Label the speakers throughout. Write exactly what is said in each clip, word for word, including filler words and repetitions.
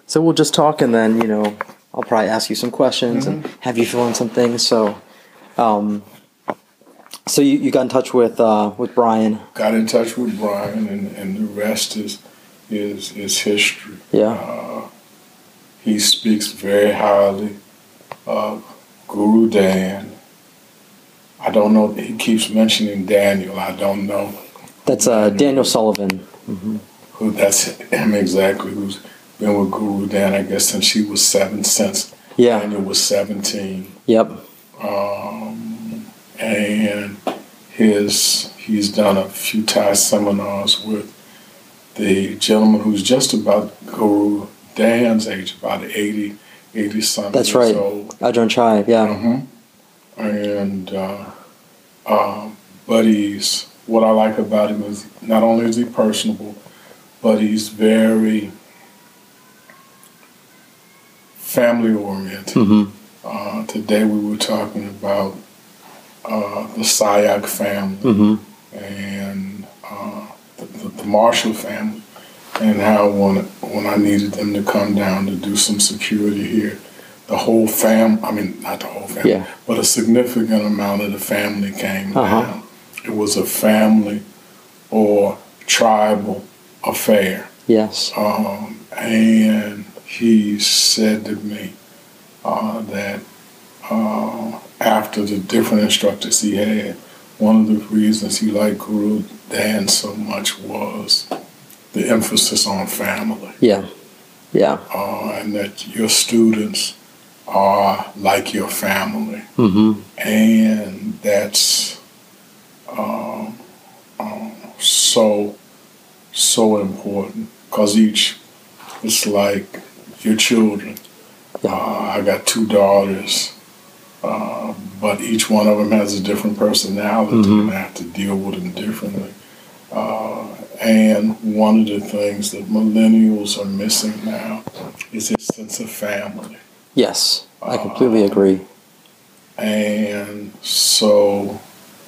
Speaker 1: So we'll just talk, and then, you know, I'll probably ask you some questions
Speaker 2: Mm-hmm.
Speaker 1: and have you fill in some things. So, um, so you, you got in touch with uh, with Brian.
Speaker 2: Got in touch with Brian, and, and the rest is is is history.
Speaker 1: Yeah.
Speaker 2: Uh, he speaks very highly of Guru Dan. I don't know. He keeps mentioning Daniel. I don't know.
Speaker 1: That's uh, Daniel Sullivan. Mm-hmm.
Speaker 2: Who that's him exactly? Who's been with Guru Dan, I guess, since she was seven. Since
Speaker 1: Yeah.
Speaker 2: Daniel was seventeen.
Speaker 1: Yep.
Speaker 2: Um, and his he's done a few Thai seminars with the gentleman who's just about Guru Dan's age, about eighty, eighty something
Speaker 1: That's
Speaker 2: years
Speaker 1: right.
Speaker 2: old.
Speaker 1: Ajahn Chai. Yeah.
Speaker 2: Mm-hmm. And uh, uh, but he's what I like about him is not only is he personable, but he's very family oriented.
Speaker 1: Mm-hmm.
Speaker 2: Uh, today we were talking about uh, the Sayak family
Speaker 1: Mm-hmm.
Speaker 2: and uh, the, the, the Marshall family, and how when when I needed them to come down to do some security here, the whole fam, I mean, not the whole family,
Speaker 1: Yeah.
Speaker 2: but a significant amount of the family came
Speaker 1: Uh-huh.
Speaker 2: down. It was a family or tribal affair.
Speaker 1: Yes.
Speaker 2: Um, and he said to me uh, that uh, after the different instructors he had, one of the reasons he liked Guru Dan so much was the emphasis on family.
Speaker 1: Yeah. Yeah.
Speaker 2: Uh, and that your students are like your family.
Speaker 1: Mm-hmm.
Speaker 2: And that's um, um, so, so important, because each, it's like your children.
Speaker 1: Yeah.
Speaker 2: Uh, I got two daughters, uh, but each one of them has a different personality,
Speaker 1: Mm-hmm.
Speaker 2: and I have to deal with them differently. Uh, and one of the things that millennials are missing now is a sense of family.
Speaker 1: Yes. I completely
Speaker 2: Uh,
Speaker 1: agree.
Speaker 2: And so,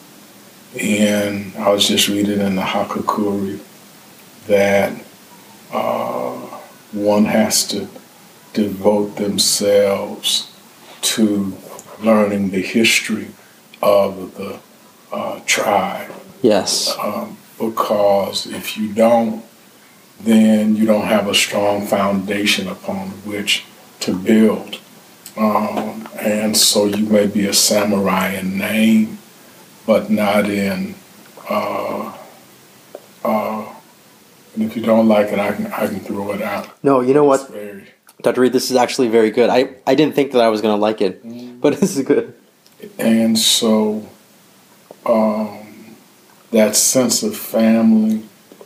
Speaker 2: and I was just reading in the Hakakuri that uh, one has to devote themselves to learning the history of the uh, tribe.
Speaker 1: Yes.
Speaker 2: Um, because if you don't, then you don't have a strong foundation upon which to build. Um, and so you may be a samurai in name, but not in, uh, uh, and if you don't like it, I can I can throw it out.
Speaker 1: No, you know what,
Speaker 2: It's very,
Speaker 1: Doctor Reed, this is actually very good. I, I didn't think that I was going to like it, but this is good.
Speaker 2: and so um, that sense of family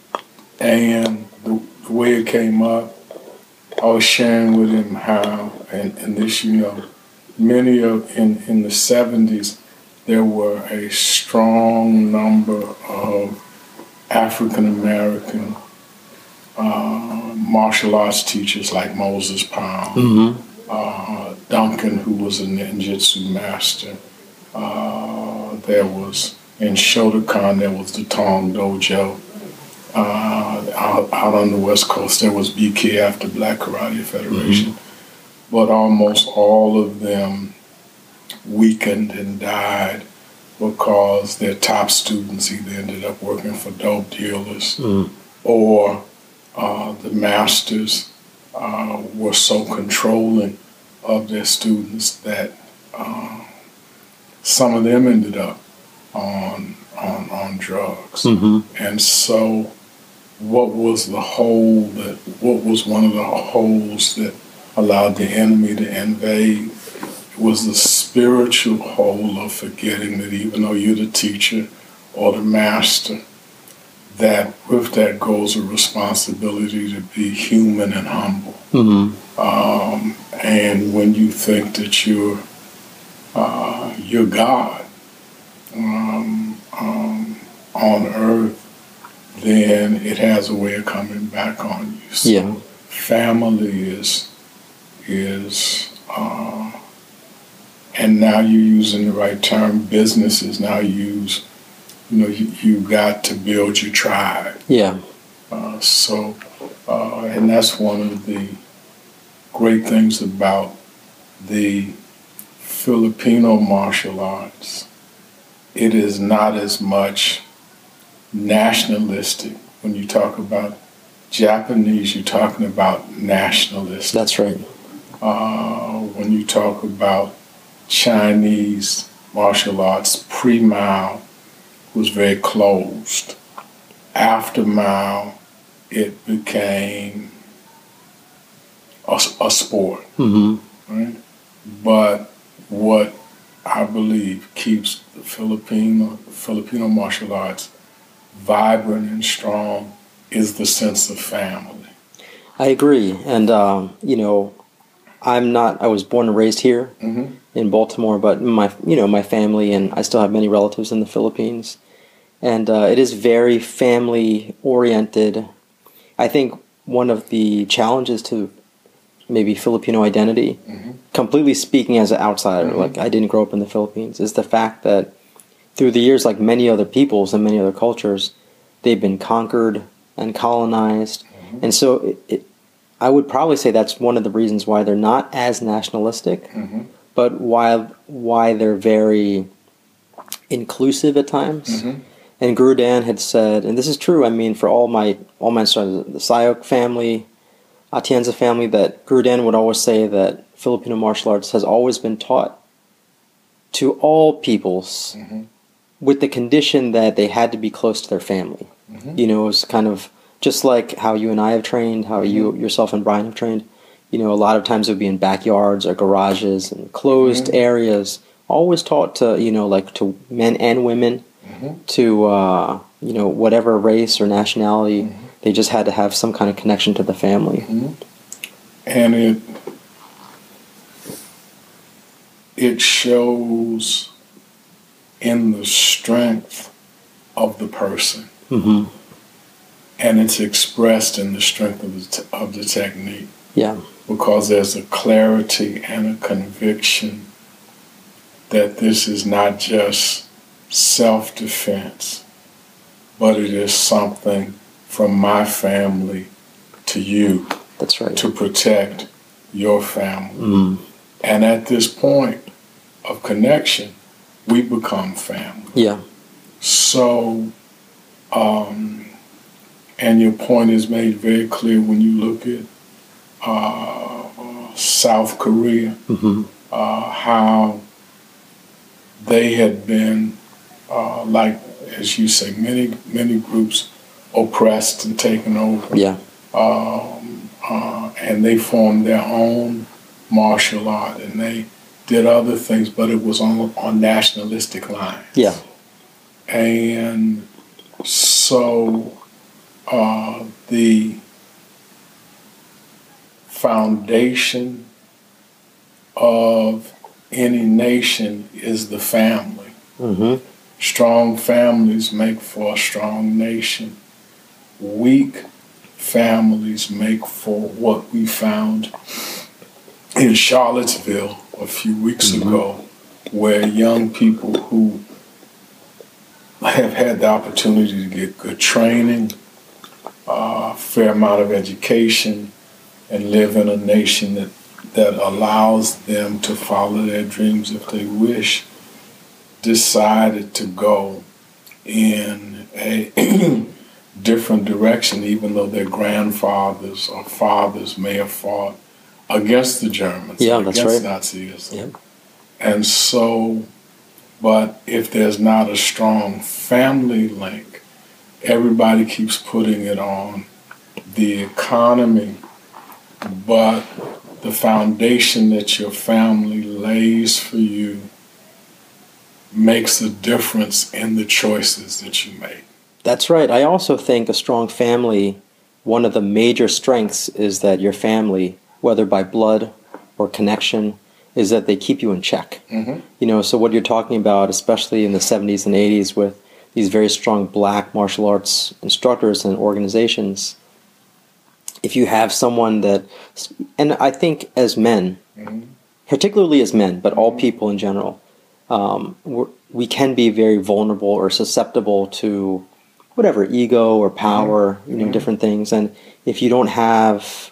Speaker 2: and the, the way it came up, I was sharing with him how, and, and this, you know, many of, in, in the seventies, there were a strong number of African-American uh, martial arts teachers like Moses Pound,
Speaker 1: Mm-hmm.
Speaker 2: uh, Duncan, who was a ninjutsu master. Uh, there was, in Shotokan, there was the Tong Dojo. Uh, out, out on the West Coast, there was B K F, the Black Karate Federation. Mm-hmm. But almost all of them weakened and died because their top students either ended up working for dope dealers
Speaker 1: Mm.
Speaker 2: or uh, the masters uh, were so controlling of their students that uh, some of them ended up on on, on drugs.
Speaker 1: Mm-hmm.
Speaker 2: And so what was the hole that, what was one of the holes that allowed the enemy to invade was the spiritual hole of forgetting that even though you're the teacher or the master, that with that goes a responsibility to be human and humble.
Speaker 1: Mm-hmm.
Speaker 2: Um, and when you think that you're uh, you're God um, um, on earth, then it has a way of coming back on you. So
Speaker 1: Yeah.
Speaker 2: family is is uh, and now you're using the right term. Businesses now use, you know, you, you got to build your tribe.
Speaker 1: Yeah.
Speaker 2: Uh, so, uh, and that's one of the great things about the Filipino martial arts. It is not as much nationalistic. When you talk about Japanese, you're talking about nationalistic.
Speaker 1: That's right.
Speaker 2: Uh, when you talk about Chinese martial arts, pre-Mao was very closed. After Mao, it became a, a sport.
Speaker 1: Mm-hmm.
Speaker 2: Right? But what I believe keeps the Filipino Filipino martial arts vibrant and strong is the sense of family.
Speaker 1: I agree, and um, you know, I'm not. I was born and raised here
Speaker 2: Mm-hmm.
Speaker 1: in Baltimore, but my you know my family and I still have many relatives in the Philippines, and uh, it is very family oriented. I think one of the challenges to maybe Filipino identity,
Speaker 2: Mm-hmm.
Speaker 1: completely speaking as an outsider,
Speaker 2: Mm-hmm.
Speaker 1: like I didn't grow up in the Philippines, is the fact that through the years, like many other peoples and many other cultures, they've been conquered and colonized,
Speaker 2: Mm-hmm.
Speaker 1: and so it, it, I would probably say that's one of the reasons why they're not as nationalistic,
Speaker 2: Mm-hmm.
Speaker 1: but why why they're very inclusive at times.
Speaker 2: Mm-hmm.
Speaker 1: And Guru Dan had said, and this is true. I mean, for all my all my sons, the Sayok family, Atienza family, that Guru Dan would always say that Filipino martial arts has always been taught to all peoples,
Speaker 2: Mm-hmm.
Speaker 1: with the condition that they had to be close to their family.
Speaker 2: Mm-hmm.
Speaker 1: You know, it was kind of just like how you and I have trained, how you yourself and Brian have trained. You know, a lot of times it would be in backyards or garages and closed
Speaker 2: Mhm.
Speaker 1: areas. Always taught to, you know, like to men and women,
Speaker 2: Mm-hmm.
Speaker 1: to, uh, you know, whatever race or nationality,
Speaker 2: Mhm.
Speaker 1: they just had to have some kind of connection to the family.
Speaker 2: Mm-hmm. And it it shows in the strength of the person,
Speaker 1: Mm-hmm.
Speaker 2: and it's expressed in the strength of the t- of the technique,
Speaker 1: Yeah.
Speaker 2: because there's a clarity and a conviction that this is not just self-defense, but it is something from my family to you
Speaker 1: That's right.
Speaker 2: to protect your family.
Speaker 1: Mm.
Speaker 2: And at this point of connection, we become family.
Speaker 1: Yeah.
Speaker 2: So, um, and your point is made very clear when you look at uh, South Korea,
Speaker 1: Mm-hmm.
Speaker 2: uh, how they had been, uh, like, as you say, many, many groups oppressed and taken over.
Speaker 1: Yeah.
Speaker 2: Um, uh, and they formed their own martial art, and they did other things, but it was on, on nationalistic lines.
Speaker 1: Yeah.
Speaker 2: And so uh, the foundation of any nation is the family.
Speaker 1: Mm-hmm.
Speaker 2: Strong families make for a strong nation. Weak families make for what we found in Charlottesville a few weeks
Speaker 1: Mm-hmm.
Speaker 2: ago, where young people who have had the opportunity to get good training, a uh, fair amount of education, and live in a nation that, that allows them to follow their dreams if they wish, decided to go in a different direction, even though their grandfathers or fathers may have fought against the Germans,
Speaker 1: Yeah, that's
Speaker 2: against
Speaker 1: right.
Speaker 2: Nazism.
Speaker 1: Yep.
Speaker 2: And so, but if there's not a strong family link, everybody keeps putting it on the economy, but the foundation that your family lays for you makes a difference in the choices that you make.
Speaker 1: That's right. I also think a strong family, one of the major strengths is that your family, whether by blood or connection, is that they keep you in check.
Speaker 2: Mm-hmm.
Speaker 1: You know, so what you're talking about, especially in the seventies and eighties with these very strong black martial arts instructors and organizations, if you have someone that, and I think as men,
Speaker 2: Mm-hmm.
Speaker 1: particularly as men, but all people in general, um, we're, we can be very vulnerable or susceptible to whatever, ego or power, you know,
Speaker 2: Mhm.
Speaker 1: different things. And if you don't have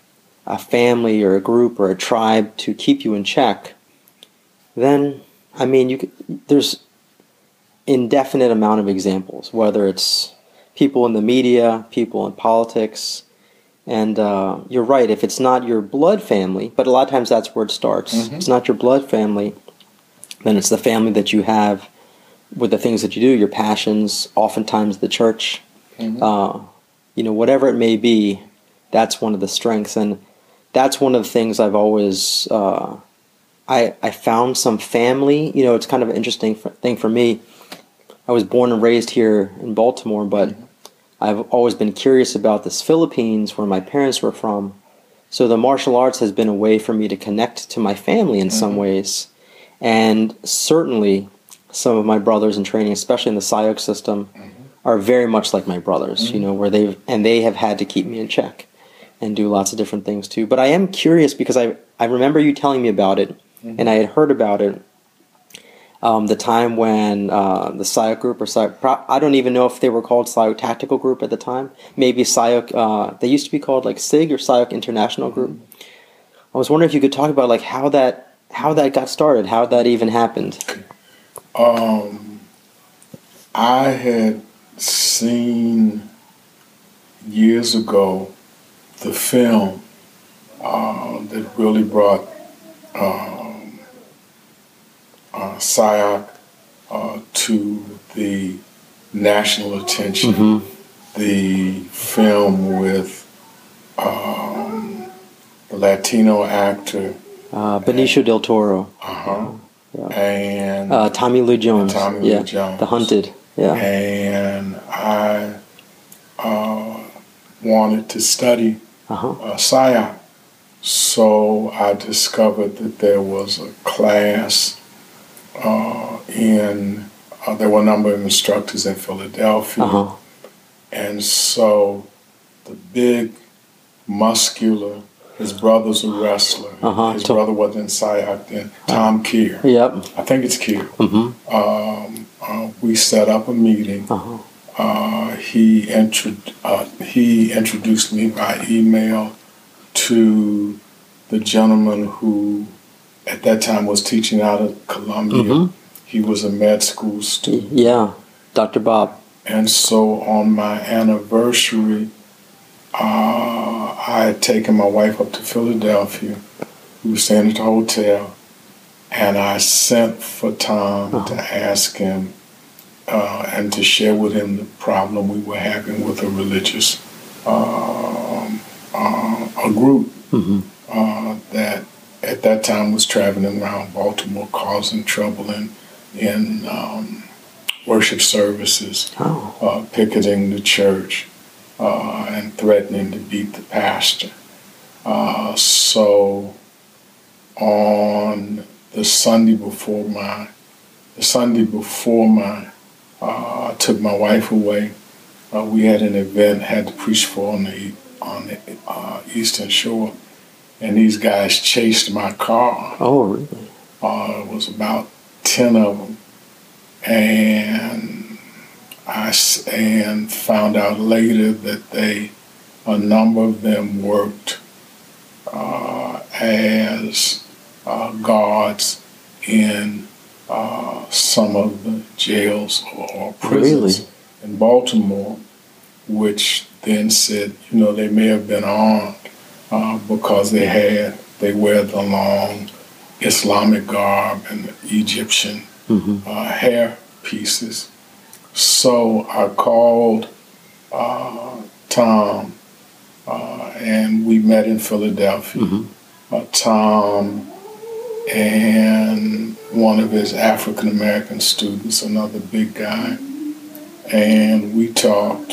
Speaker 1: a family or a group or a tribe to keep you in check, then, I mean, you could, there's indefinite amount of examples, whether it's people in the media, people in politics, and uh, you're right, if it's not your blood family, but a lot of times that's where it starts.
Speaker 2: Mm-hmm.
Speaker 1: If it's not your blood family, then it's the family that you have with the things that you do, your passions, oftentimes the church, mm-hmm. uh, you know, whatever it may be, that's one of the strengths. And that's one of the things I've always, uh, I, I found some family, you know, it's kind of an interesting thing for me. I was born and raised here in Baltimore, but mm-hmm. I've always been curious about this Philippines where my parents were from. So the martial arts has been a way for me to connect to my family in mm-hmm. some ways. And certainly some of my brothers in training, especially in the S I O C system, mm-hmm. are very much like my brothers, mm-hmm. you know, where they've, and they have had to keep me in check and do lots of different things too. But I am curious because I, I remember you telling me about it, mm-hmm. and I had heard about it. Um, the time when uh, the S I O C group, or S I O C, I don't even know if they were called S I O C Tactical Group at the time. Maybe S I O C, uh, they used to be called like S I G or S I O C International Group. I was wondering if you could talk about like how that how that got started, how that even happened.
Speaker 2: Um, I had seen years ago the film uh, that really brought um, uh, S I O C uh, to the national attention. Mm-hmm. The film with um, the Latino actor
Speaker 1: uh, Benicio del Toro.
Speaker 2: Uh-huh.
Speaker 1: Yeah.
Speaker 2: And
Speaker 1: uh, Tommy Lee Jones.
Speaker 2: Tommy
Speaker 1: yeah.
Speaker 2: Lee Jones.
Speaker 1: The Hunted. Yeah.
Speaker 2: And I uh, wanted to study
Speaker 1: uh-huh.
Speaker 2: uh, S I O C. So I discovered that there was a class uh, in, uh, there were a number of instructors in Philadelphia. Uh-huh. And so the big, muscular, his brother's a wrestler. Uh-huh. His Tom. brother was in S I O C then, Tom Keir.
Speaker 1: Yep.
Speaker 2: I think it's Keir. Mm-hmm. Um, uh, we set up a meeting. Uh-huh. Uh, he, intro- uh, he introduced me by email to the gentleman who at that time was teaching out of Columbia. Mm-hmm. He was a med school student.
Speaker 1: Yeah, Doctor Bob.
Speaker 2: And so on my anniversary, uh, I had taken my wife up to Philadelphia. We were staying at the hotel, and I sent for Tom uh-huh. to ask him uh, and to share with him the problem we were having with a religious uh, uh, a group mm-hmm. uh, that at that time was traveling around Baltimore causing trouble in, in um, worship services, oh. uh, picketing the church, uh, and threatening to beat the pastor. Uh, so on the Sunday before my, the Sunday before my, uh, I took my wife away. Uh, we had an event, had to preach for on the on the uh, Eastern Shore, and these guys chased my car.
Speaker 1: Oh, really?
Speaker 2: Uh, it was about ten of them, and I and found out later that they, a number of them worked uh, as uh, guards in uh, some of the jails or, or prisons really? in Baltimore, which then said, you know, they may have been armed uh, because they had, they wear the long Islamic garb and the Egyptian mm-hmm. uh, hair pieces. So I called uh, Tom, uh, and we met in Philadelphia. Mm-hmm. Uh, Tom and one of his African-American students, another big guy, and we talked.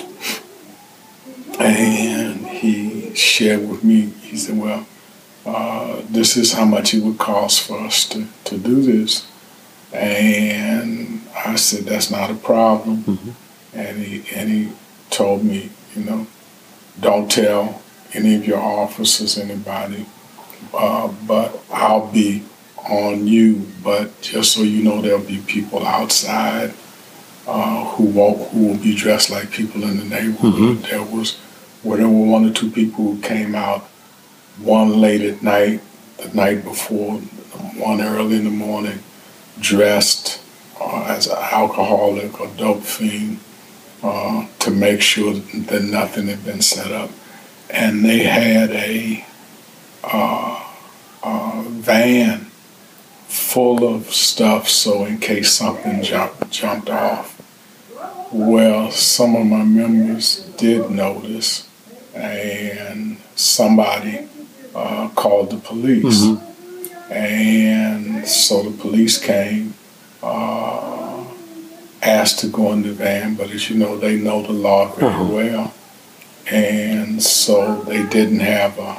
Speaker 2: And he shared with me, he said, well, uh, this is how much it would cost for us to, to do this. And I said, that's not a problem. Mm-hmm. And he and he told me, you know, don't tell any of your officers, anybody, uh, but I'll be on you. But just so you know, there'll be people outside uh, who won't, who will be dressed like people in the neighborhood. Mm-hmm. There was Well, there were one or two people who came out one late at night, the night before, one early in the morning, dressed uh, as an alcoholic or dope fiend uh, to make sure that nothing had been set up. And they had a, uh, a van full of stuff, so in case something jumped, jumped off. Well, some of my members did notice, and somebody uh, called the police. Mm-hmm. And so the police came, uh, asked to go in the van, but as you know, they know the law very uh-huh. well. And so they didn't have a,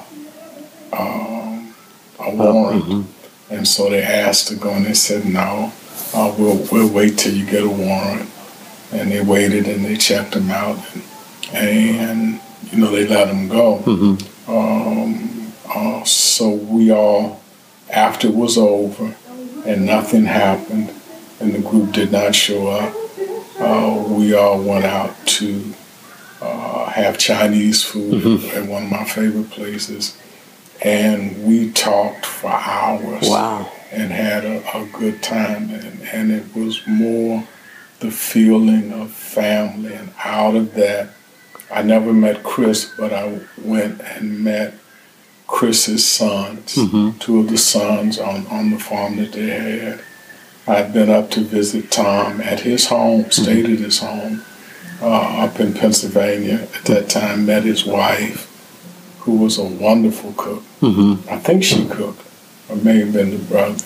Speaker 2: um, a warrant. Uh, mm-hmm. And so they asked to go, and they said, no, uh, we'll, we'll wait till you get a warrant. And they waited and they checked him out, and, and you know, they let him go. Mm-hmm. Um, uh, so we all, after it was over and nothing happened and the group did not show up, uh, we all went out to uh, have Chinese food mm-hmm. at one of my favorite places, and we talked for hours.
Speaker 1: Wow.
Speaker 2: And had a, a good time, and, and it was more the feeling of family. And out of that, I never met Chris, but I went and met Chris's sons, mm-hmm. two of the sons on, on the farm that they had. I'd been up to visit Tom at his home, mm-hmm. stayed at his home uh, up in Pennsylvania at that time, met his wife, who was a wonderful cook. Mm-hmm. I think she cooked, or may have been the brother.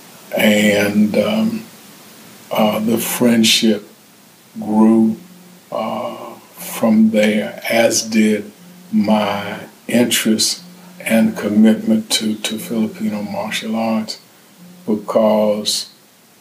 Speaker 2: And um, Uh, the friendship grew uh, from there, as did my interest and commitment to, to Filipino martial arts, because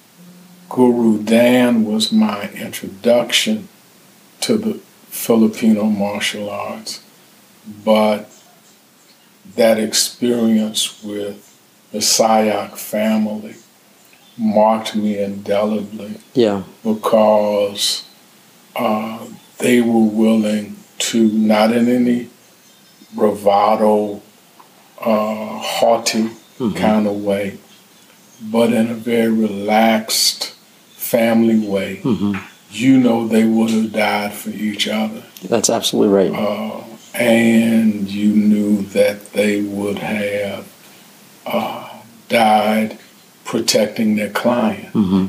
Speaker 2: Guru Dan was my introduction to the Filipino martial arts. But that experience with the Sayak family marked me indelibly.
Speaker 1: Yeah.
Speaker 2: Because uh, they were willing to, not in any bravado, uh, haughty mm-hmm. kind of way, but in a very relaxed family way. Mm-hmm. You know, they would have died for each other.
Speaker 1: That's absolutely right.
Speaker 2: Uh, and you knew that they would have uh, died protecting their client. Mm-hmm.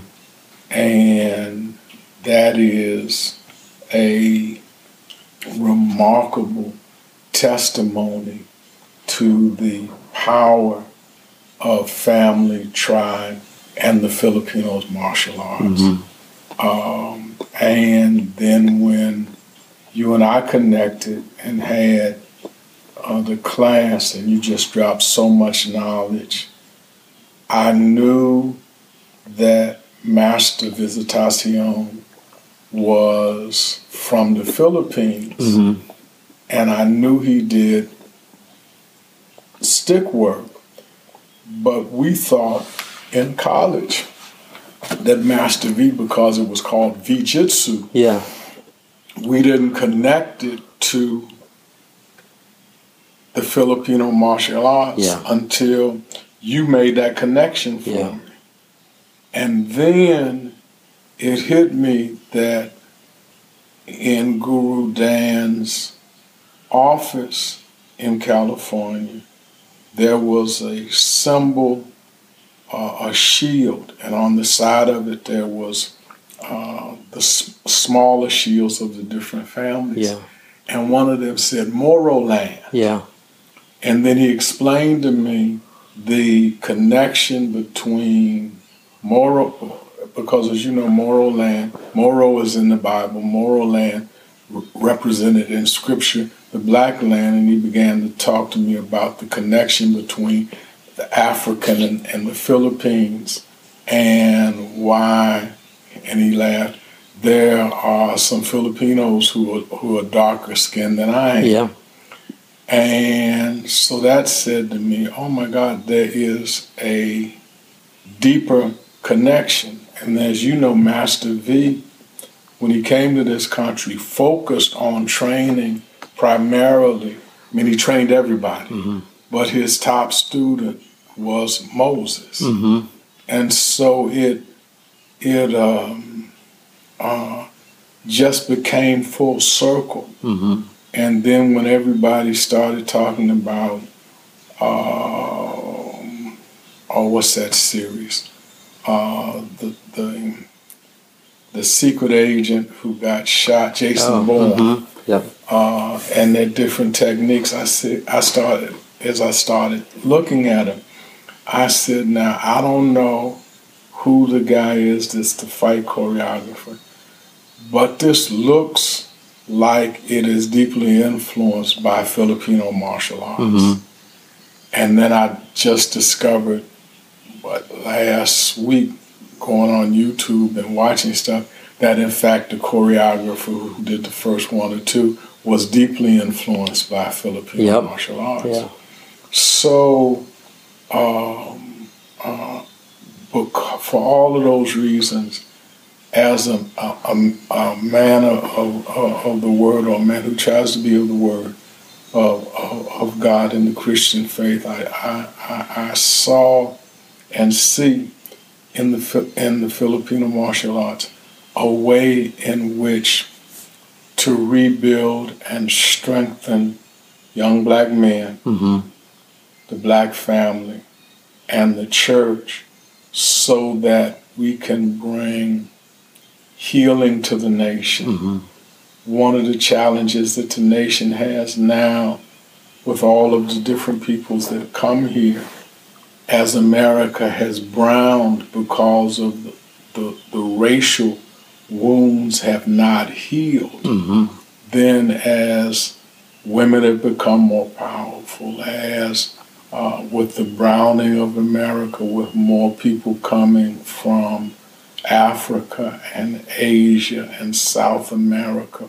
Speaker 2: And that is a remarkable testimony to the power of family, tribe, and the Filipinos martial arts. Mm-hmm. Um, and then when you and I connected and had uh, the class, and you just dropped so much knowledge, I knew that Master Visitacion was from the Philippines, mm-hmm. and I knew he did stick work, but we thought in college that Master V, because it was called V-Jitsu,
Speaker 1: yeah,
Speaker 2: we didn't connect it to the Filipino martial arts yeah. until you made that connection for yeah. me. And then it hit me that in Guru Dan's office in California, there was a symbol, uh, a shield, and on the side of it there was uh, the s- smaller shields of the different families.
Speaker 1: Yeah.
Speaker 2: And one of them said Moro Land.
Speaker 1: Yeah.
Speaker 2: And then he explained to me the connection between Moro, because as you know, Moro Land, Moro is in the Bible, Moro Land re- represented in Scripture the black land, and he began to talk to me about the connection between the African and, and the Philippines, and why, and he laughed, there are some Filipinos who are, who are darker skinned than I am.
Speaker 1: Yeah.
Speaker 2: And so that said to me, oh my God, there is a deeper connection. And as you know, Master V, when he came to this country, focused on training primarily, I mean, he trained everybody, mm-hmm. but his top student was Moses.
Speaker 1: Mm-hmm.
Speaker 2: And so it it um, uh, just became full circle.
Speaker 1: Mm-hmm.
Speaker 2: And then when everybody started talking about, um, oh, what's that series? Uh, the the the secret agent who got shot, Jason
Speaker 1: Oh,
Speaker 2: Bourne,
Speaker 1: mm-hmm. Yep.
Speaker 2: uh, and their different techniques. I said, I started as I started looking at him. I said, now I don't know who the guy is that's the fight choreographer, but this looks like it is deeply influenced by Filipino martial arts.
Speaker 1: Mm-hmm.
Speaker 2: And then I just discovered, what, last week, going on YouTube and watching stuff, that in fact the choreographer who did the first one or two was deeply influenced by Filipino
Speaker 1: Yep.
Speaker 2: martial arts.
Speaker 1: Yeah.
Speaker 2: So, um, uh, bec- for all of those reasons, as a, a, a man of, of, of the Word, or a man who tries to be of the Word, of, of, of God in the Christian faith, I, I, I saw and see in the in the Filipino martial arts a way in which to rebuild and strengthen young black men,
Speaker 1: Mm-hmm.
Speaker 2: the black family, and the church, so that we can bring healing to the nation.
Speaker 1: Mm-hmm.
Speaker 2: One of the challenges that the nation has now, with all of the different peoples that come here, as America has browned because of the, the, the racial wounds have not healed,
Speaker 1: Mm-hmm.
Speaker 2: then as women have become more powerful, as uh, with the browning of America, with more people coming from Africa and Asia and South America,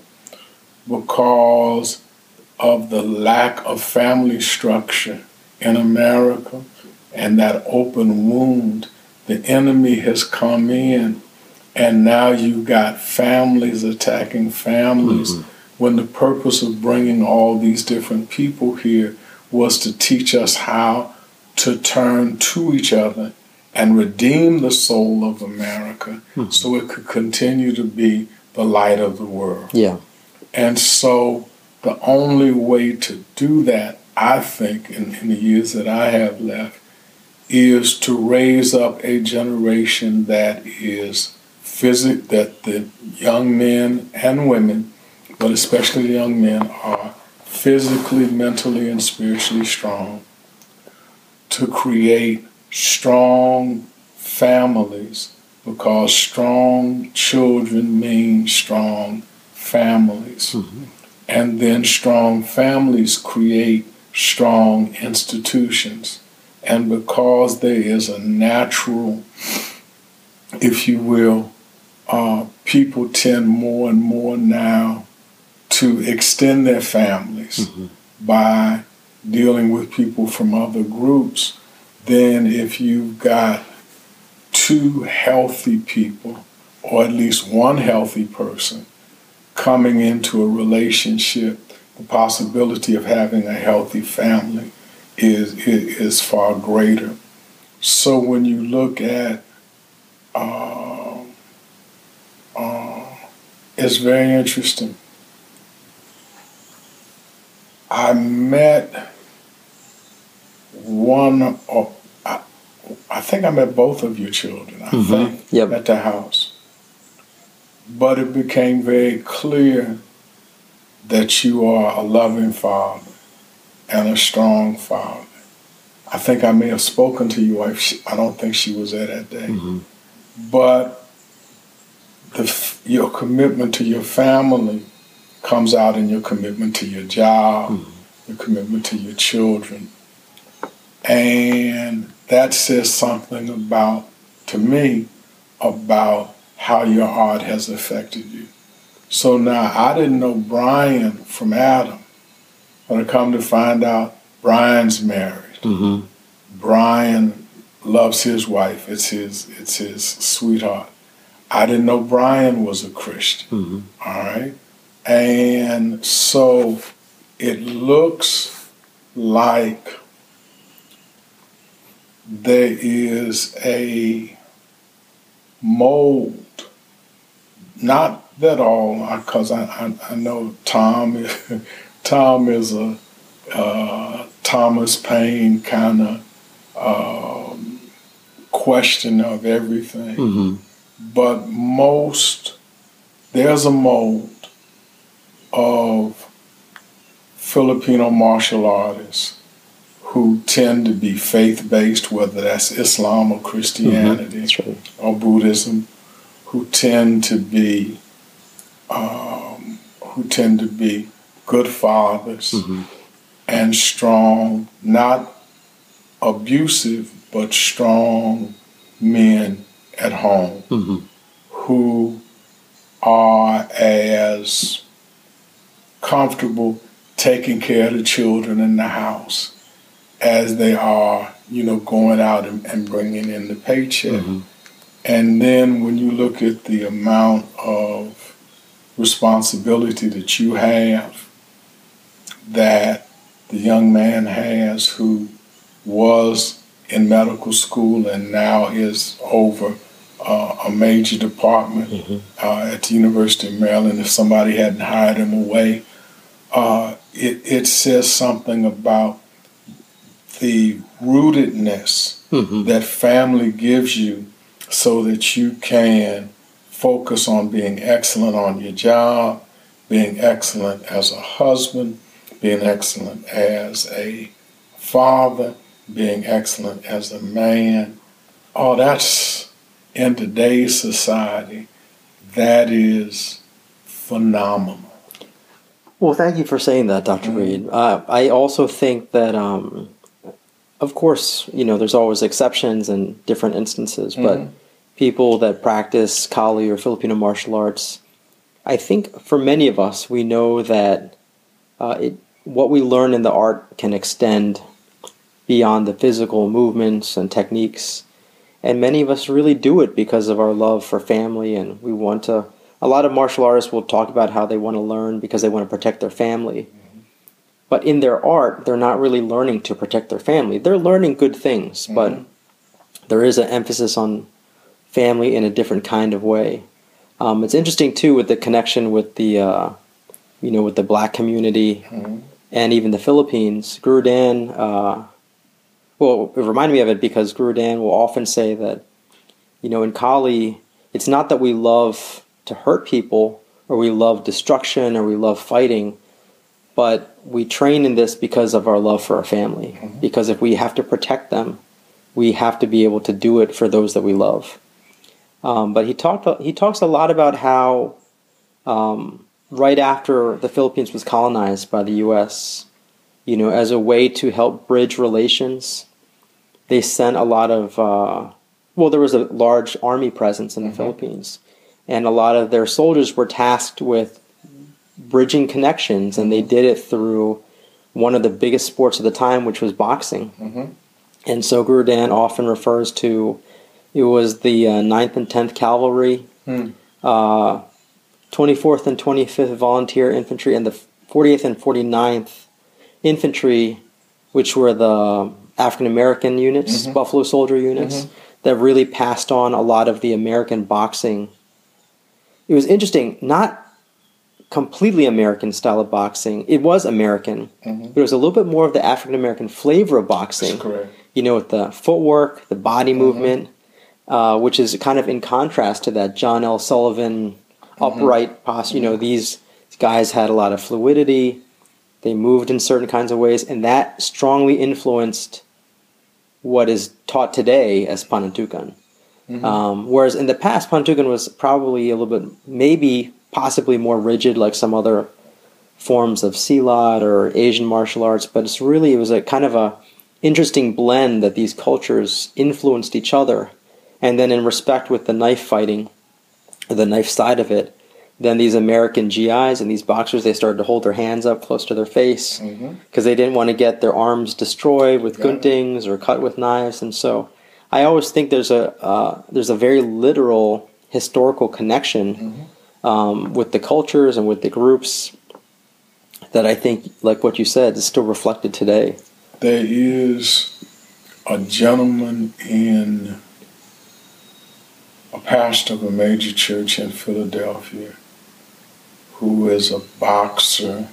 Speaker 2: because of the lack of family structure in America and that open wound, the enemy has come in, and now you've got families attacking families, mm-hmm. when the purpose of bringing all these different people here was to teach us how to turn to each other and redeem the soul of America, mm-hmm. so it could continue to be the light of the world.
Speaker 1: Yeah.
Speaker 2: And so the only way to do that, I think, in, in the years that I have left, is to raise up a generation that is physic, that the young men and women, but especially the young men, are physically, mentally, and spiritually strong, to create strong families, because strong children mean strong families. Mm-hmm. And then strong families create strong institutions. And because there is a natural, if you will, uh, people tend more and more now to extend their families, mm-hmm. by dealing with people from other groups. Then if you've got two healthy people, or at least one healthy person, coming into a relationship, the possibility of having a healthy family is is far greater. So when you look at, uh, uh, it's very interesting. I met one, or I, I think I met both of your children, I mm-hmm. think, yep. at the house. But it became very clear that you are a loving father and a strong father. I think I may have spoken to your wife. I don't think she was there that day. Mm-hmm. But the, your commitment to your family comes out in your commitment to your job, mm-hmm. your commitment to your children. And that says something about, to me, about how your art has affected you. So now, I didn't know Brian from Adam, but I come to find out Brian's married. Mm-hmm. Brian loves his wife. It's his, it's his sweetheart. I didn't know Brian was a Christian. Mm-hmm. All right? And so it looks like there is a mold, not that all, because I, I, I know Tom, Tom is a uh, Thomas Paine kind of um, question of everything.
Speaker 1: Mm-hmm.
Speaker 2: But most, there's a mold of Filipino martial artists who tend to be faith-based, whether that's Islam or Christianity
Speaker 1: mm-hmm.
Speaker 2: or Buddhism, who tend to be um, who tend to be good fathers
Speaker 1: mm-hmm.
Speaker 2: and strong, not abusive, but strong men at home
Speaker 1: mm-hmm.
Speaker 2: who are as comfortable taking care of the children in the house as they are, you know, going out and, and bringing in the paycheck.
Speaker 1: Mm-hmm.
Speaker 2: And then when you look at the amount of responsibility that you have, that the young man has who was in medical school and now is over uh, a major department
Speaker 1: mm-hmm.
Speaker 2: uh, at the University of Maryland, if somebody hadn't hired him away, uh, it, it says something about the rootedness
Speaker 1: mm-hmm.
Speaker 2: that family gives you so that you can focus on being excellent on your job, being excellent as a husband, being excellent as a father, being excellent as a man. Oh, that's, in today's society, that is phenomenal.
Speaker 1: Well, thank you for saying that, Doctor Mm-hmm. Reed. Uh, I also think that, um, of course, you know, there's always exceptions and different instances, but mm-hmm. people that practice Kali or Filipino martial arts, I think for many of us, we know that uh, it, what we learn in the art can extend beyond the physical movements and techniques. And many of us really do it because of our love for family, and we want to. A lot of martial artists will talk about how they want to learn because they want to protect their family. Mm-hmm. But in their art, they're not really learning to protect their family. They're learning good things, mm-hmm. but there is an emphasis on family in a different kind of way. Um, it's interesting too with the connection with the, uh, you know, with the black community mm-hmm. and even the Philippines. Guru Dan, uh, well, it reminded me of it because Guru Dan will often say that, you know, in Kali, it's not that we love to hurt people or we love destruction or we love fighting, but we train in this because of our love for our family. Mm-hmm. Because if we have to protect them, we have to be able to do it for those that we love. Um, but he talked. He talks a lot about how um, right after the Philippines was colonized by the U S, you know, as a way to help bridge relations, they sent a lot of. Uh, well, there was a large army presence in the mm-hmm. Philippines, and a lot of their soldiers were tasked with bridging connections, and they did it through one of the biggest sports of the time, which was boxing. Mm-hmm. And so Guru Dan often refers to. It was the uh, ninth and tenth Cavalry, hmm. uh, twenty-fourth and twenty-fifth Volunteer Infantry, and the fortieth and forty-ninth Infantry, which were the African-American units, mm-hmm. Buffalo Soldier units, mm-hmm. that really passed on a lot of the American boxing. It was interesting, not completely American style of boxing. It was American, mm-hmm. but it was a little bit more of the African-American flavor of boxing.
Speaker 2: That's correct.
Speaker 1: You know, with the footwork, the body mm-hmm. movement. Uh, which is kind of in contrast to that John L. Sullivan upright mm-hmm. posture. You know, these guys had a lot of fluidity. They moved in certain kinds of ways, and that strongly influenced what is taught today as Panantukan. Mm-hmm. Um, whereas in the past, Panantukan was probably a little bit, maybe possibly more rigid, like some other forms of Silat or Asian martial arts. But it's really, it was a kind of a interesting blend that these cultures influenced each other. And then in respect with the knife fighting, the knife side of it, then these American G Is and these boxers, they started to hold their hands up close to their face because mm-hmm. they didn't want to get their arms destroyed with guntings or cut with knives. And so I always think there's a uh, there's a very literal historical connection mm-hmm. um, with the cultures and with the groups that I think, like what you said, is still reflected today.
Speaker 2: There is a gentleman in a pastor of a major church in Philadelphia who is a boxer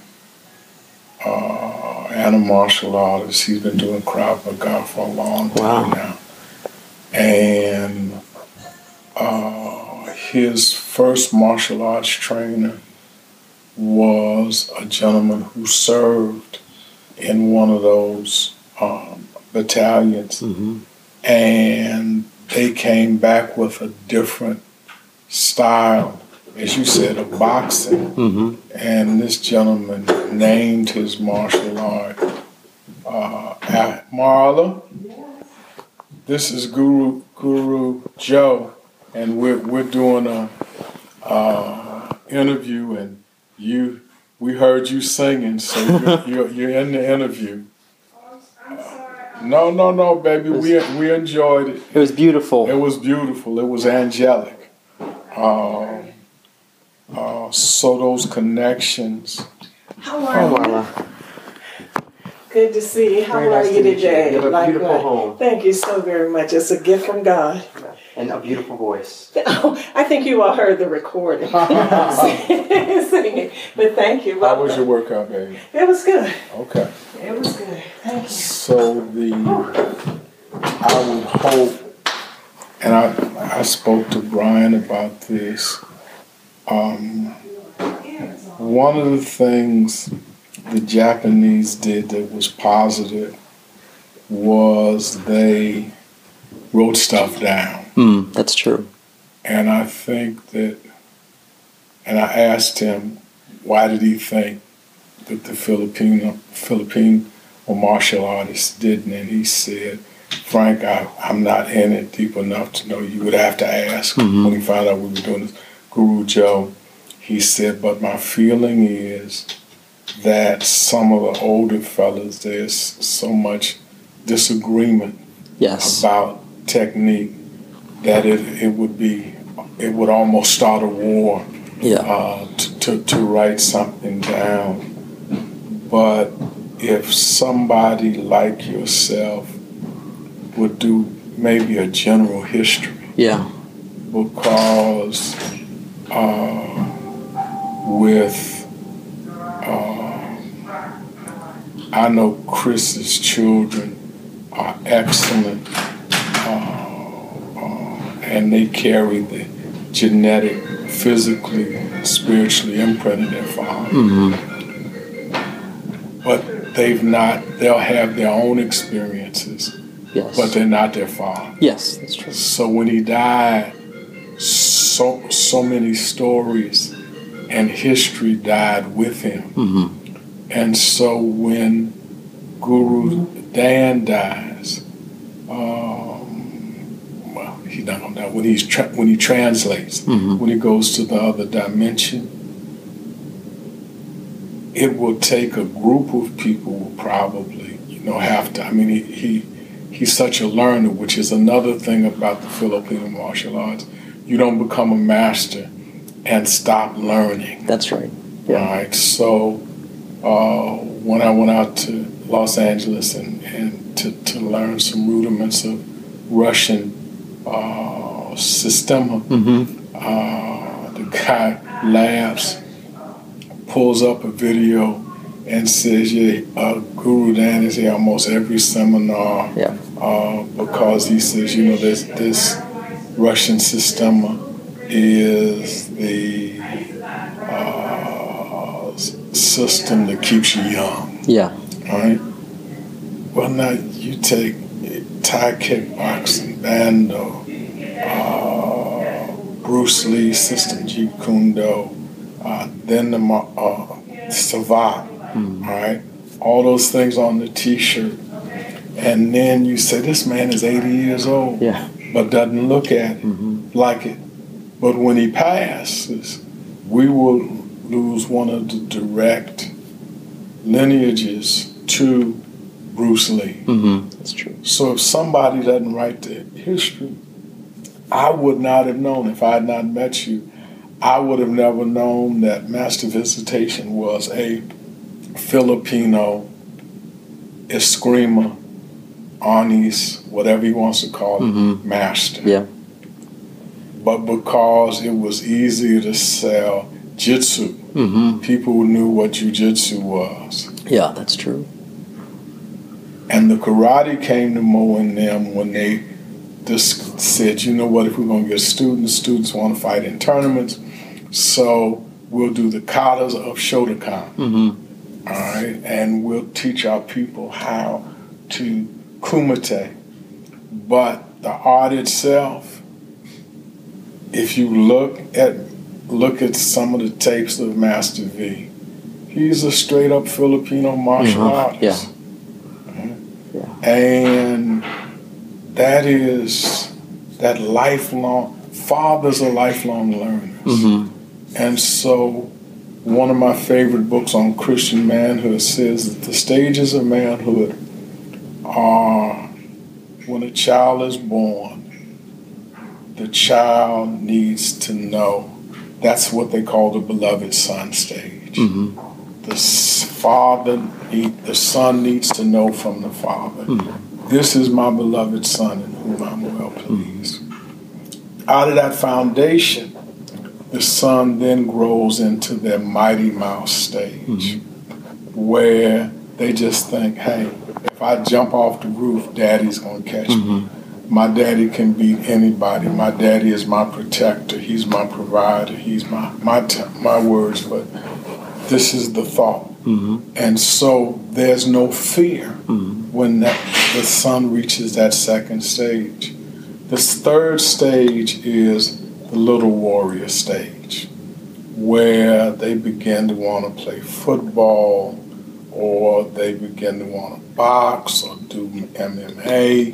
Speaker 2: uh, and a martial artist. He's been doing Krav Maga for a long time
Speaker 1: wow.
Speaker 2: now. And uh, his first martial arts trainer was a gentleman who served in one of those um, battalions.
Speaker 1: Mm-hmm.
Speaker 2: And they came back with a different style, as you said, of boxing.
Speaker 1: Mm-hmm.
Speaker 2: And this gentleman named his martial art uh, Marla. This is Guru Guru Joe, and we're we're doing a uh, interview, and you we heard you singing, so you're, you're, you're in the interview. No, no, no, baby. We we enjoyed it.
Speaker 1: It was beautiful.
Speaker 2: It was beautiful. It was angelic. Uh, uh, so those connections.
Speaker 3: How are you?
Speaker 1: Marla.
Speaker 3: Good to see you. How
Speaker 1: Very
Speaker 3: are
Speaker 1: nice
Speaker 3: you
Speaker 1: to meet you.
Speaker 3: today?
Speaker 1: You have a
Speaker 3: Likewise.
Speaker 1: beautiful home.
Speaker 3: Thank you so very much. It's a gift from God.
Speaker 1: And a beautiful voice.
Speaker 3: Oh, I think you all heard the recording. Singing. But thank you.
Speaker 2: How was your workout, baby?
Speaker 3: It was good.
Speaker 2: Okay.
Speaker 3: It was good. Thank you.
Speaker 2: So the I would hope, and I I spoke to Brian about this. Um, one of the things the Japanese did that was positive was they wrote stuff down.
Speaker 1: Mm, that's true.
Speaker 2: And I think that, and I asked him, why did he think that the Filipino, Philippine or martial artists didn't? And he said, Frank, I, I'm not in it deep enough to know. You would have to ask.
Speaker 1: Mm-hmm.
Speaker 2: When he found out we were doing this, Guru Joe, he said, but my feeling is that some of the older fellas, there's so much disagreement
Speaker 1: Yes.
Speaker 2: about technique that it, it would be, it would almost start a war
Speaker 1: Yeah.
Speaker 2: uh, to, to, to write something down. But if somebody like yourself would do maybe a general history,
Speaker 1: Yeah.
Speaker 2: because uh, with uh, I know Chris's children are excellent, uh, uh, and they carry the genetic, physically, spiritually imprint of their father.
Speaker 1: Mm-hmm.
Speaker 2: But they've not, they'll have their own experiences,
Speaker 1: Yes.
Speaker 2: but they're not their father.
Speaker 1: Yes, that's true.
Speaker 2: So when he died, so so many stories and history died with him.
Speaker 1: Mm-hmm.
Speaker 2: And so when Guru Dan dies, um, well, he don't know when he's tra- when he translates,
Speaker 1: Mm-hmm.
Speaker 2: when he goes to the other dimension, it will take a group of people will probably, you know, have to. I mean, he, he he's such a learner, which is another thing about the Filipino martial arts. You don't become a master and stop learning.
Speaker 1: That's right.
Speaker 2: All right. So uh, when I went out to Los Angeles and, and to, to learn some rudiments of Russian uh, systema,
Speaker 1: Mm-hmm.
Speaker 2: uh, the guy laughs, pulls up a video and says, yeah, uh, Guru Dan is here almost every seminar
Speaker 1: Yeah.
Speaker 2: uh, because he says, you know, this, this Russian systema is the uh, system that keeps you young.
Speaker 1: Yeah.
Speaker 2: All right? Well, now you take Thai kickboxing, Bando, uh, Bruce Lee system, Jeet Kune Do, uh, then the uh, Savate,
Speaker 1: Mm-hmm.
Speaker 2: all right? All those things on the T-shirt. And then you say, this man is eighty years old,
Speaker 1: Yeah.
Speaker 2: but doesn't look at it
Speaker 1: Mm-hmm.
Speaker 2: like it. But when he passes, we will lose one of the direct lineages to Bruce Lee.
Speaker 1: Mm-hmm. That's true.
Speaker 2: So if somebody doesn't write the history, I would not have known. If I had not met you, I would have never known that Master Visitation was a Filipino Eskrima Arnis whatever he wants to call it,
Speaker 1: Mhm.
Speaker 2: master.
Speaker 1: Yeah.
Speaker 2: But because it was easier to sell jitsu,
Speaker 1: Mhm.
Speaker 2: people knew what jujitsu was.
Speaker 1: Yeah, that's true.
Speaker 2: And the karate came to Mo and them when they just said, you know what, if we're going to get students, students want to fight in tournaments, so we'll do the katas of Shotokan.
Speaker 1: Mhm.
Speaker 2: All right, and we'll teach our people how to kumite. But the art itself, if you look at look at some of the tapes of Master V, he's a straight up Filipino martial
Speaker 1: Mhm.
Speaker 2: artist.
Speaker 1: Yeah. Yeah.
Speaker 2: And that is that lifelong, fathers are lifelong learners.
Speaker 1: Mhm.
Speaker 2: And so one of my favorite books on Christian manhood says that the stages of manhood are when a child is born, the child needs to know. That's what they call the beloved son stage.
Speaker 1: Mhm.
Speaker 2: The s- father, need, the son needs to know from the father,
Speaker 1: Mhm.
Speaker 2: this is my beloved son in whom I'm well pleased. Out of that foundation, the son then grows into their mighty mouse stage, where they just think, hey, if I jump off the roof, daddy's going to catch me. My daddy can beat anybody. My daddy is my protector. He's my provider. He's my my t- my words, but this is the thought.
Speaker 1: Mhm.
Speaker 2: And so there's no fear
Speaker 1: Mhm.
Speaker 2: when that, the son reaches that second stage. This third stage is the little warrior stage, where they begin to want to play football, or they begin to want to box or do M M A.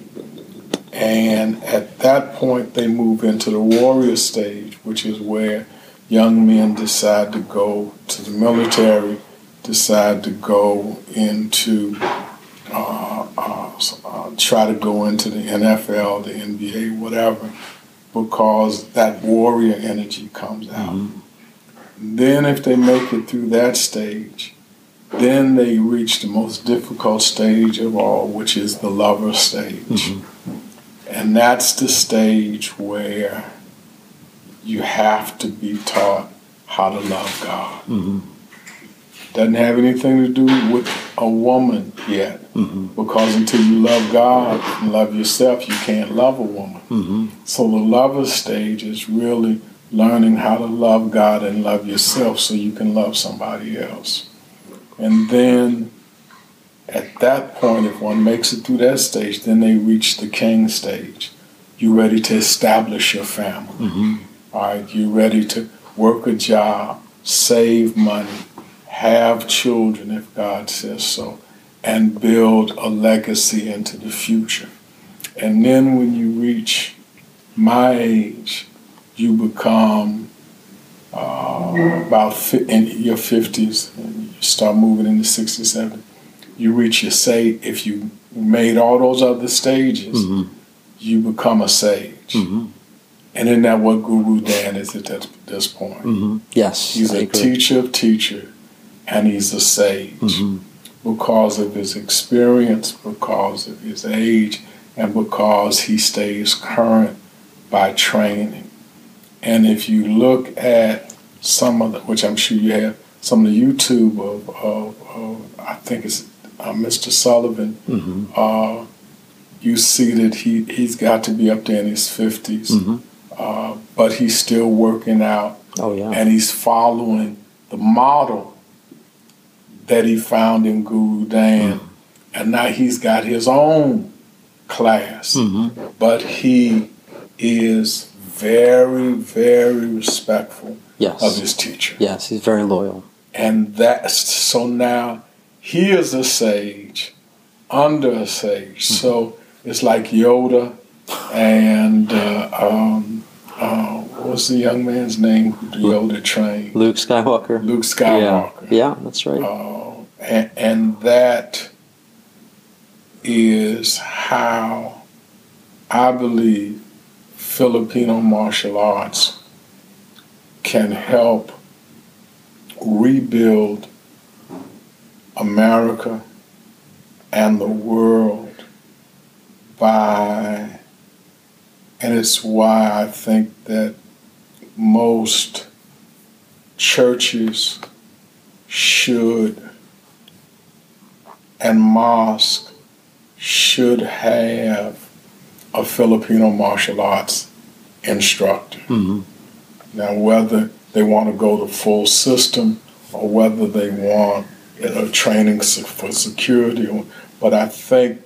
Speaker 2: And at that point, they move into the warrior stage, which is where young men decide to go to the military, decide to go into, uh, uh, uh, try to go into the N F L, the N B A, whatever, because that warrior energy comes out. Mm-hmm. Then if they make it through that stage, then they reach the most difficult stage of all, which is the lover stage. Mm-hmm. And that's the stage where you have to be taught how to love God. Mm-hmm. Doesn't have anything to do with a woman yet, mm-hmm. because until you love God and love yourself, you can't love a woman. Mm-hmm. So the lover stage is really learning how to love God and love yourself so you can love somebody else. And then at that point, if one makes it through that stage, then they reach the king stage. You're ready to establish your family. Mm-hmm. All right, you're ready to work a job, save money, have children if God says so, and build a legacy into the future. And then when you reach my age, you become uh, about fi- in your fifties, and you start moving into sixty, seventy. You reach your say, if you made all those other stages, mm-hmm. you become a sage. Mm-hmm. And isn't that what Guru Dan is at that, this point?
Speaker 1: Mm-hmm. Yes.
Speaker 2: He's
Speaker 1: I
Speaker 2: a
Speaker 1: agree.
Speaker 2: teacher of teachers, and he's a sage mm-hmm. because of his experience, because of his age, and because he stays current by training. And if you look at some of the, which I'm sure you have, some of the YouTube of, of, of I think it's uh, Mister Sullivan, mm-hmm. uh, you see that he, he's got to be up there in his fifties, mm-hmm. uh, but he's still working out.
Speaker 1: Oh, yeah.
Speaker 2: And he's following the model that he found in Guru Dan. Mm-hmm. And now he's got his own class, mm-hmm. but he is very, very respectful
Speaker 1: yes.
Speaker 2: of his teacher.
Speaker 1: Yes, he's very loyal.
Speaker 2: And that's, so now he is a sage under a sage. Mm-hmm. So it's like Yoda and, uh, um, uh, what's the young man's name who Yoda trained?
Speaker 1: Luke Skywalker.
Speaker 2: Luke Skywalker.
Speaker 1: Yeah, yeah, that's right.
Speaker 2: Uh, and, and that is how I believe Filipino martial arts can help rebuild America and the world by, and it's why I think that most churches should and mosques should have a Filipino martial arts instructor.
Speaker 1: Mm-hmm.
Speaker 2: Now, whether they want to go the full system or whether they want you know, training for security, but I think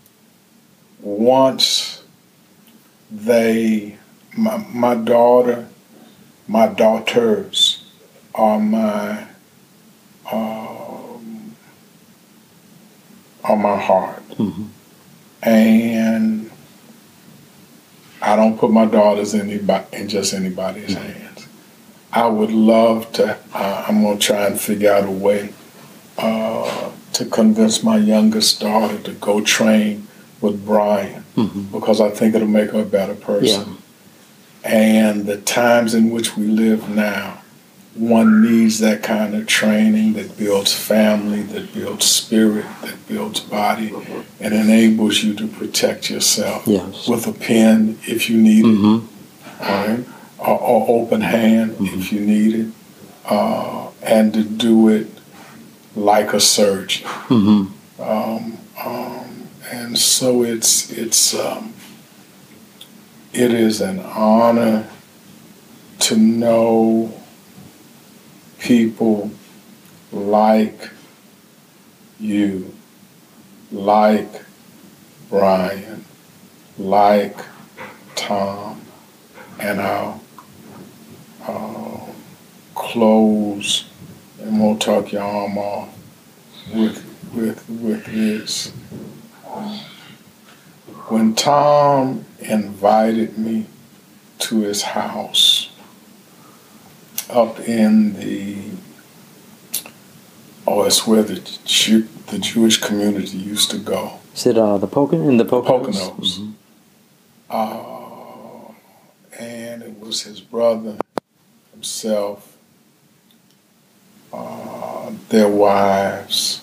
Speaker 2: once they, my, my daughter, my daughters are my, um, are my heart.
Speaker 1: Mm-hmm.
Speaker 2: And I don't put my daughters in, anybody, in just anybody's
Speaker 1: Mm-hmm.
Speaker 2: hands. I would love to, uh, I'm going to try and figure out a way uh, to convince my youngest daughter to go train with Brian,
Speaker 1: Mm-hmm.
Speaker 2: because I think it'll make her a better person.
Speaker 1: Yeah.
Speaker 2: And the times in which we live now, one needs that kind of training that builds family, that builds spirit, that builds body, and enables you to protect yourself
Speaker 1: Yes.
Speaker 2: with a pen if you need it,
Speaker 1: Mm-hmm.
Speaker 2: all right? Or, or open hand
Speaker 1: Mm-hmm.
Speaker 2: if you need it, uh, and to do it like a surgeon.
Speaker 1: Mm-hmm.
Speaker 2: Um, um, and so it's it's um, it is an honor to know people like you, like Brian, like Tom, and I'll uh, close, and we'll talk your arm off with with with this. When Tom invited me to his house up in the, oh, it's where the Jew, the Jewish community used to go.
Speaker 1: Is it uh, the Poconos? In the Poconos?
Speaker 2: Poconos.
Speaker 1: Mm-hmm.
Speaker 2: Uh, and it was his brother, himself, uh, their wives,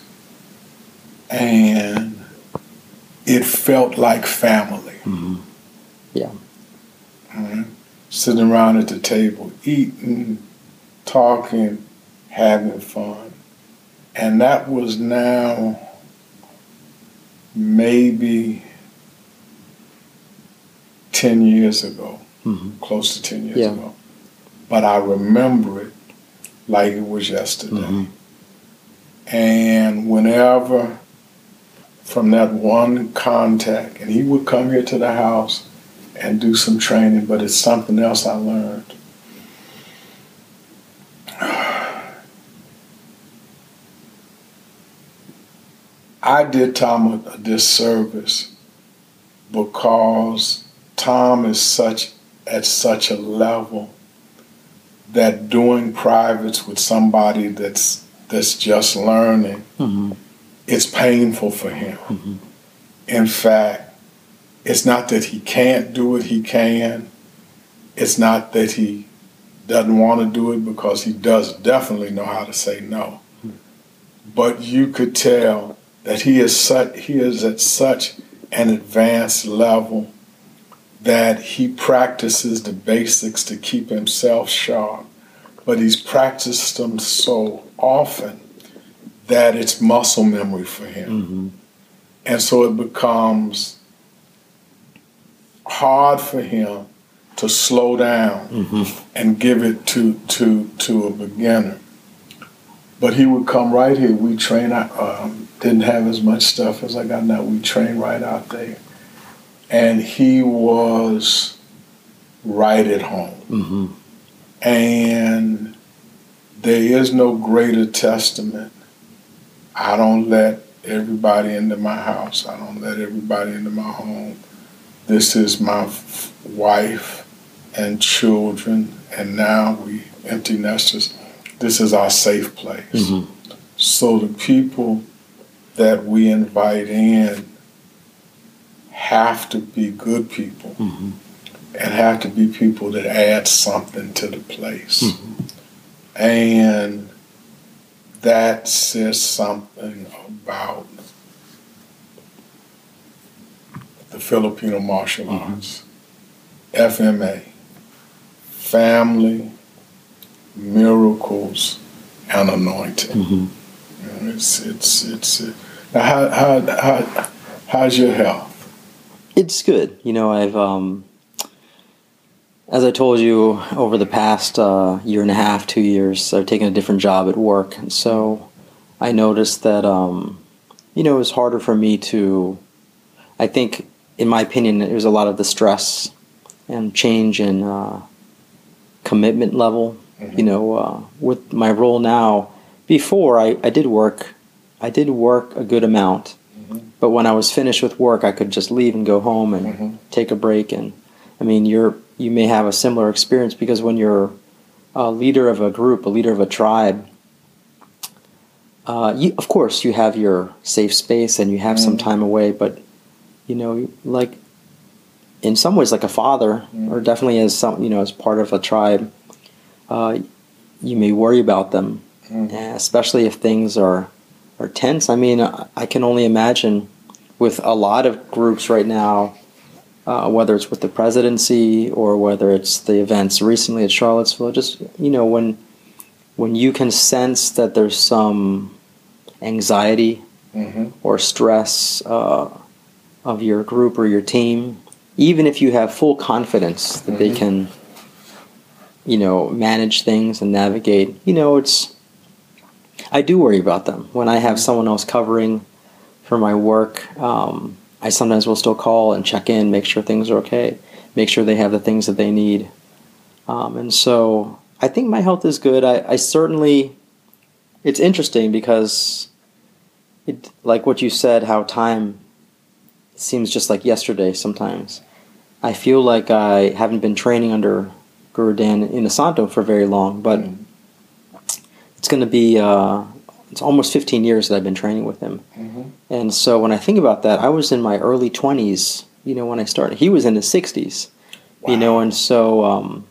Speaker 2: and it felt like family.
Speaker 1: Mm-hmm. Yeah.
Speaker 2: Right? Sitting around at the table, eating, talking, having fun. And that was now maybe ten years ago,
Speaker 1: Mm-hmm.
Speaker 2: close to ten years
Speaker 1: Yeah.
Speaker 2: ago. But I remember it like it was yesterday.
Speaker 1: Mm-hmm.
Speaker 2: And whenever, from that one contact, and he would come here to the house and do some training, but it's something else I learned. I did Tom a disservice because Tom is such at such a level that doing privates with somebody that's that's just learning,
Speaker 1: Mm-hmm.
Speaker 2: it's painful for him.
Speaker 1: Mm-hmm.
Speaker 2: In fact, it's not that he can't do it, he can. It's not that he doesn't want to do it, because he does definitely know how to say no. But you could tell that he is such, he is at such an advanced level that he practices the basics to keep himself sharp, but he's practiced them so often that it's muscle memory for him.
Speaker 1: Mm-hmm.
Speaker 2: And so it becomes hard for him to slow down
Speaker 1: Mm-hmm.
Speaker 2: and give it to to to a beginner. But he would come right here. We train out, um, didn't have as much stuff as I got now. We trained right out there. And he was right at home.
Speaker 1: Mm-hmm.
Speaker 2: And there is no greater testament. I don't let everybody into my house. I don't let everybody into my home. This is my f- wife and children, and now we empty nesters. This is our safe place.
Speaker 1: Mm-hmm.
Speaker 2: So the people that we invite in have to be good people,
Speaker 1: Mm-hmm.
Speaker 2: and have to be people that add something to the place.
Speaker 1: Mm-hmm.
Speaker 2: And that says something about the Filipino martial arts, F M A, family, miracles, and anointing.
Speaker 1: Mm-hmm.
Speaker 2: You know, it's it's it's. Uh, now how how how how's your health?
Speaker 1: It's good. You know, I've um, as I told you, over the past uh, year and a half, two years, I've taken a different job at work, and so I noticed that um, you know, it was harder for me to. I think, in my opinion, it was a lot of the stress and change in uh, commitment level. Mm-hmm. You know, uh, with my role now, before I, I did work, I did work a good amount, mm-hmm. but when I was finished with work, I could just leave and go home and mm-hmm. take a break. And I mean, you're you may have a similar experience because when you're a leader of a group, a leader of a tribe, uh, you, of course you have your safe space and you have mm-hmm. some time away, but you know, like in some ways, like a father, mm-hmm. or definitely as some, you know, as part of a tribe, uh, you may worry about them, mm-hmm. especially if things are are tense. I mean, I, I can only imagine with a lot of groups right now, uh, whether it's with the presidency or whether it's the events recently at Charlottesville. Just you know, when when you can sense that there's some anxiety mm-hmm. or stress. Uh, of your group or your team, even if you have full confidence that mm-hmm. they can, you know, manage things and navigate, you know, it's, I do worry about them. When I have someone else covering for my work, um, I sometimes will still call and check in, make sure things are okay, make sure they have the things that they need. Um, and so I think my health is good. I, I certainly, it's interesting because, it, like what you said, how time seems just like yesterday sometimes. I feel like I haven't been training under Guru Dan Inosanto for very long, but mm. it's going to be, uh, it's almost fifteen years that I've been training with him. Mm-hmm. And so when I think about that, I was in my early twenties, you know, when I started. He was in his sixties, wow. you know, and so um,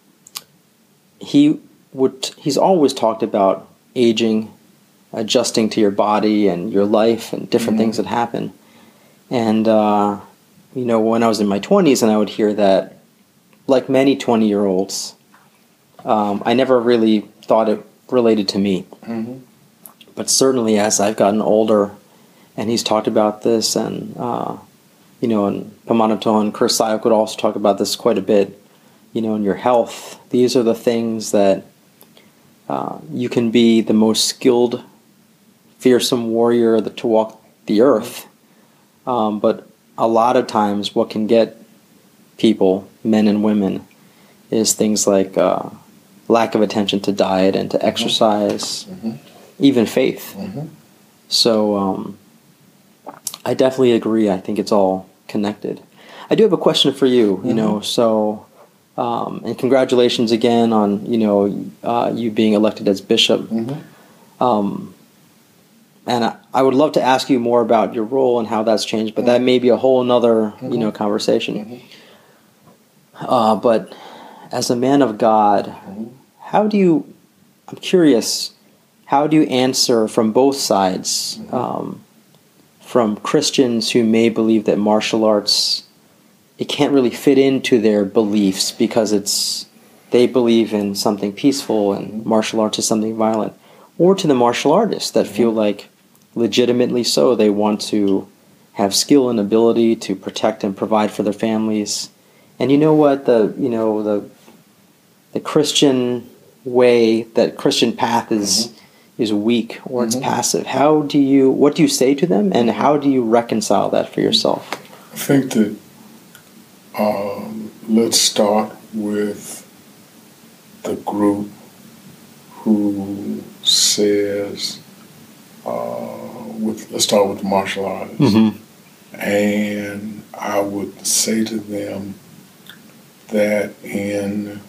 Speaker 1: he would, he's always talked about aging, adjusting to your body and your life and different mm-hmm. things that happen. And, uh, you know, when I was in my twenties and I would hear that, like many twenty-year-olds, um, I never really thought it related to me. Mm-hmm. But certainly as I've gotten older, and he's talked about this, and, uh, you know, and Pamanato and Chris Sayok would also talk about this quite a bit, you know, in your health. These are the things that uh, you can be the most skilled, fearsome warrior that, to walk the earth. Um, but a lot of times what can get people, men and women, is things like uh, lack of attention to diet and to exercise, mm-hmm. even faith. Mm-hmm. So um, I definitely agree. I think it's all connected. I do have a question for you, mm-hmm. you know, so, um, and congratulations again on, you know, uh, you being elected as bishop. Mm-hmm. Um And I, I would love to ask you more about your role and how that's changed, but that may be a whole nother, mm-hmm. you know, conversation. Mm-hmm. Uh, but as a man of God, mm-hmm. how do you, I'm curious, how do you answer from both sides, mm-hmm. um, from Christians who may believe that martial arts, it can't really fit into their beliefs because it's, they believe in something peaceful and mm-hmm. martial arts is something violent, or to the martial artists that mm-hmm. feel like, legitimately so, they want to have skill and ability to protect and provide for their families. And you know what, the you know the the Christian way, that Christian path is mm-hmm. is weak or mm-hmm. it's passive. How do you what do you say to them, and how do you reconcile that for yourself?
Speaker 2: I think that um, let's start with the group who says. Uh, with let's start with the martial artists, mm-hmm. and I would say to them that in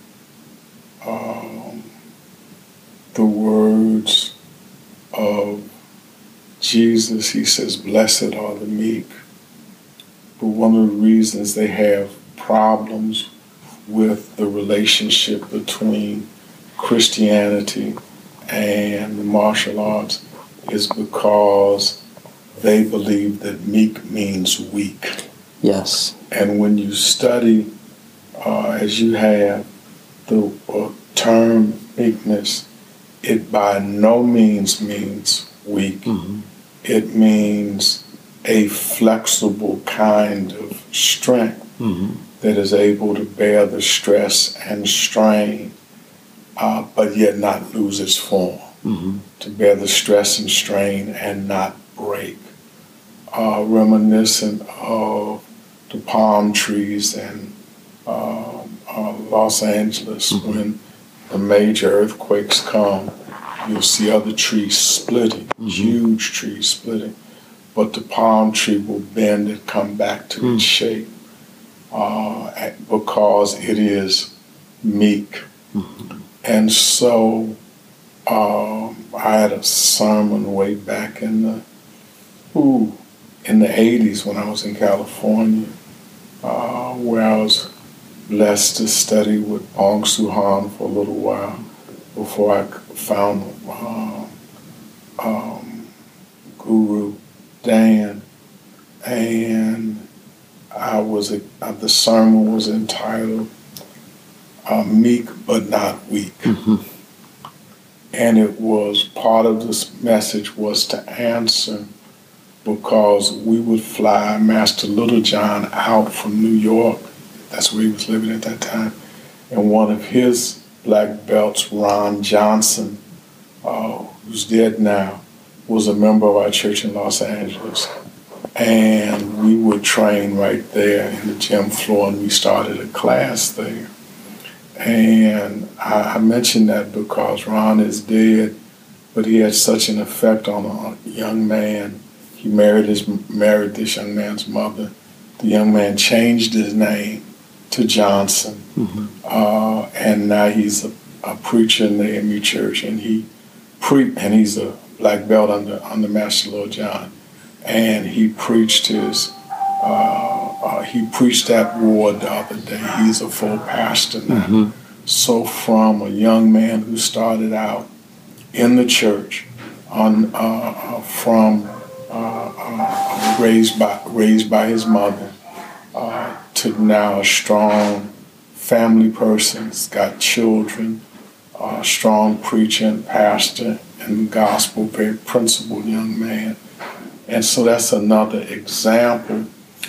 Speaker 2: um, the words of Jesus, he says, "Blessed are the meek." But one of the reasons they have problems with the relationship between Christianity and the martial arts is because they believe that meek means weak.
Speaker 1: Yes.
Speaker 2: And when you study, uh, as you have, the uh, term meekness, it by no means means weak.
Speaker 1: Mm-hmm.
Speaker 2: It means a flexible kind of strength
Speaker 1: Mm-hmm.
Speaker 2: that is able to bear the stress and strain, uh, but yet not lose its form.
Speaker 1: Mm-hmm.
Speaker 2: To bear the stress and strain and not break. Uh, reminiscent of the palm trees in uh, uh, Los Angeles. Mm-hmm. When the major earthquakes come, you'll see other trees splitting, mm-hmm. huge trees splitting, but the palm tree will bend and come back to mm-hmm. its shape uh, because it is meek. Mm-hmm. And so um, I had a sermon way back in the ooh, in the eighties when I was in California, uh, where I was blessed to study with Bong Soo Han for a little while before I found uh, um, Guru Dan, and I was a, uh, the sermon was entitled uh, "Meek but Not Weak," mm-hmm. and it was part of this message was to answer. Because we would fly Master Littlejohn out from New York, that's where he was living at that time, and one of his black belts, Ron Johnson, uh, who's dead now, was a member of our church in Los Angeles. And we would train right there in the gym floor, and we started a class there. And I, I mention that because Ron is dead, but he had such an effect on a young man. He married his married this young man's mother. The young man changed his name to Johnson, mm-hmm. uh, and now he's a, a preacher in the A M U church, and he pre and he's a black belt under under Master Littlejohn, and he preached his uh, uh, he preached that ward the other day. He's a full pastor now. Mm-hmm. So from a young man who started out in the church, on uh, uh, from Uh, uh, raised by raised by his mother, uh, to now a strong family person. He's got children, a uh, strong preacher and pastor in the gospel, very principled young man. And so that's another example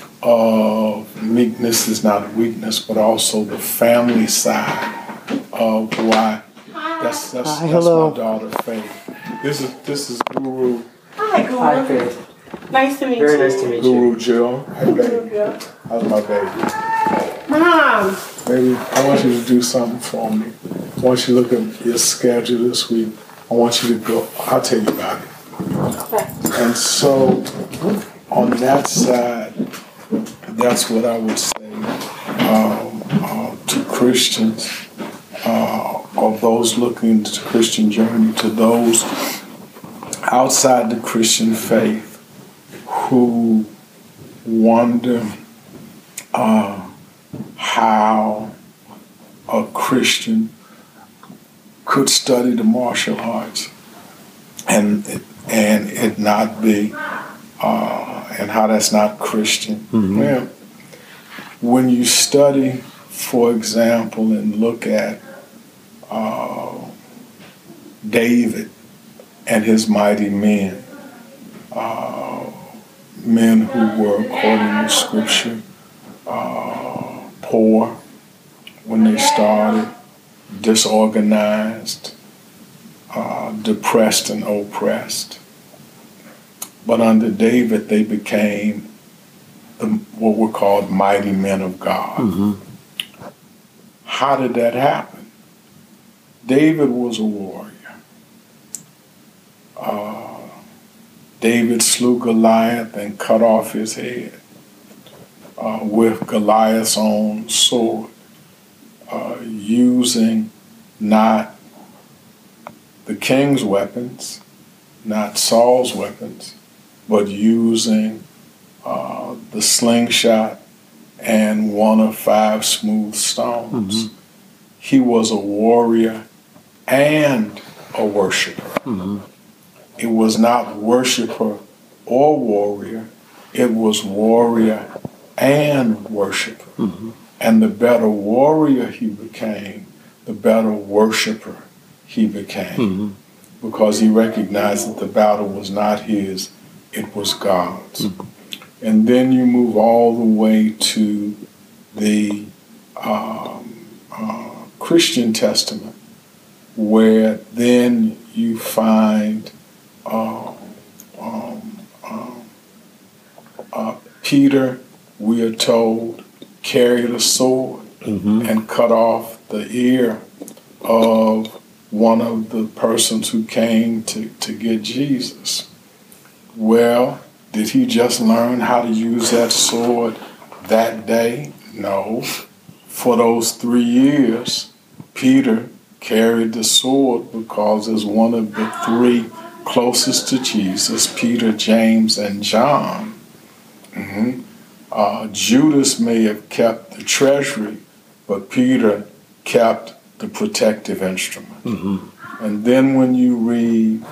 Speaker 2: of meekness is not weakness, but also the family side of why. That's that's,
Speaker 1: Hi,
Speaker 2: that's
Speaker 1: hello.
Speaker 2: my daughter Faith. This is this is Guru.
Speaker 3: Hi, Guru.
Speaker 1: Hi, Faith.
Speaker 3: Nice to meet
Speaker 1: Very
Speaker 3: you.
Speaker 1: nice to meet you.
Speaker 2: Guru Jill. Hey, baby.
Speaker 3: Guru.
Speaker 2: How's my baby?
Speaker 3: Mom.
Speaker 2: Baby, I want you to do something for me. I want you to look at your schedule this week. I want you to go. I'll tell you about it.
Speaker 3: Okay.
Speaker 2: And so, on that side, that's what I would say um, uh, to Christians, uh, or those looking to the Christian journey, to those outside the Christian faith who wonder uh, how a Christian could study the martial arts and it, and it not be, uh, and how that's not Christian. Mm-hmm. Yeah. When you study, for example, and look at uh, David and his mighty men, uh, men who were, according to Scripture, uh, poor when they started, disorganized, uh, depressed and oppressed. But under David, they became the, what were called mighty men of God. Mm-hmm. How did that happen? David was a warrior. Uh, David slew Goliath and cut off his head uh, with Goliath's own sword, uh, using not the king's weapons, not Saul's weapons, but using uh, the slingshot and one of five smooth stones. Mm-hmm. He was a warrior and a worshiper. Mm-hmm. It was not worshiper or warrior. It was warrior and worshiper.
Speaker 1: Mm-hmm.
Speaker 2: And the better warrior he became, the better worshiper he became.
Speaker 1: Mm-hmm.
Speaker 2: Because he recognized that the battle was not his, it was God's.
Speaker 1: Mm-hmm.
Speaker 2: And then you move all the way to the um, uh, Christian Testament, where then you find uh, um, um, uh, Peter, we are told, carried a sword
Speaker 1: Mm-hmm.
Speaker 2: and cut off the ear of one of the persons who came to, to get Jesus. Well, did he just learn how to use that sword that day? No. For those three years, Peter carried the sword because as one of the three closest to Jesus, Peter, James, and John. Mm-hmm. Uh, Judas may have kept the treasury, but Peter kept the protective instrument.
Speaker 1: Mm-hmm.
Speaker 2: And then when you read,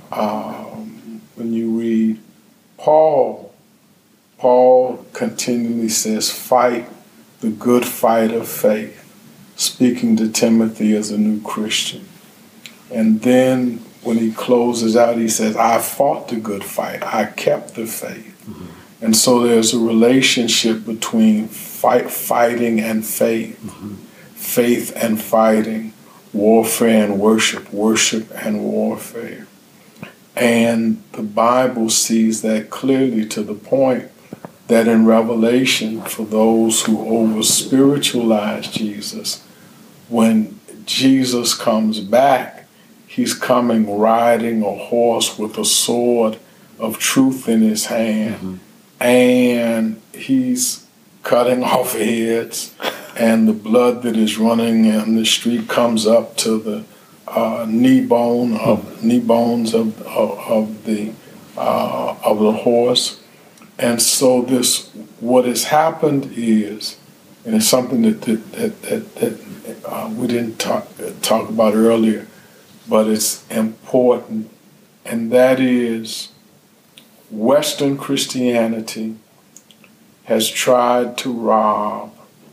Speaker 2: um, when you read Paul, Paul continually says, "Fight the good fight of faith," speaking to Timothy as a new Christian. And then when he closes out, he says, "I fought the good fight. I kept the faith."
Speaker 1: Mm-hmm.
Speaker 2: And so there's a relationship between fight, fighting and faith,
Speaker 1: Mm-hmm.
Speaker 2: faith and fighting, warfare and worship, worship and warfare. And the Bible sees that clearly to the point that in Revelation, for those who over-spiritualize Jesus, when Jesus comes back, he's coming riding a horse with a sword of truth in his hand. Mm-hmm. And he's cutting off heads, and the blood that is running in the street comes up to the uh, knee bone of knee bones of of, of the uh, of the horse. And so this, what has happened is, and it's something that that that, that, that uh, we didn't talk talk about earlier, but it's important, and that is, Western Christianity has tried to rob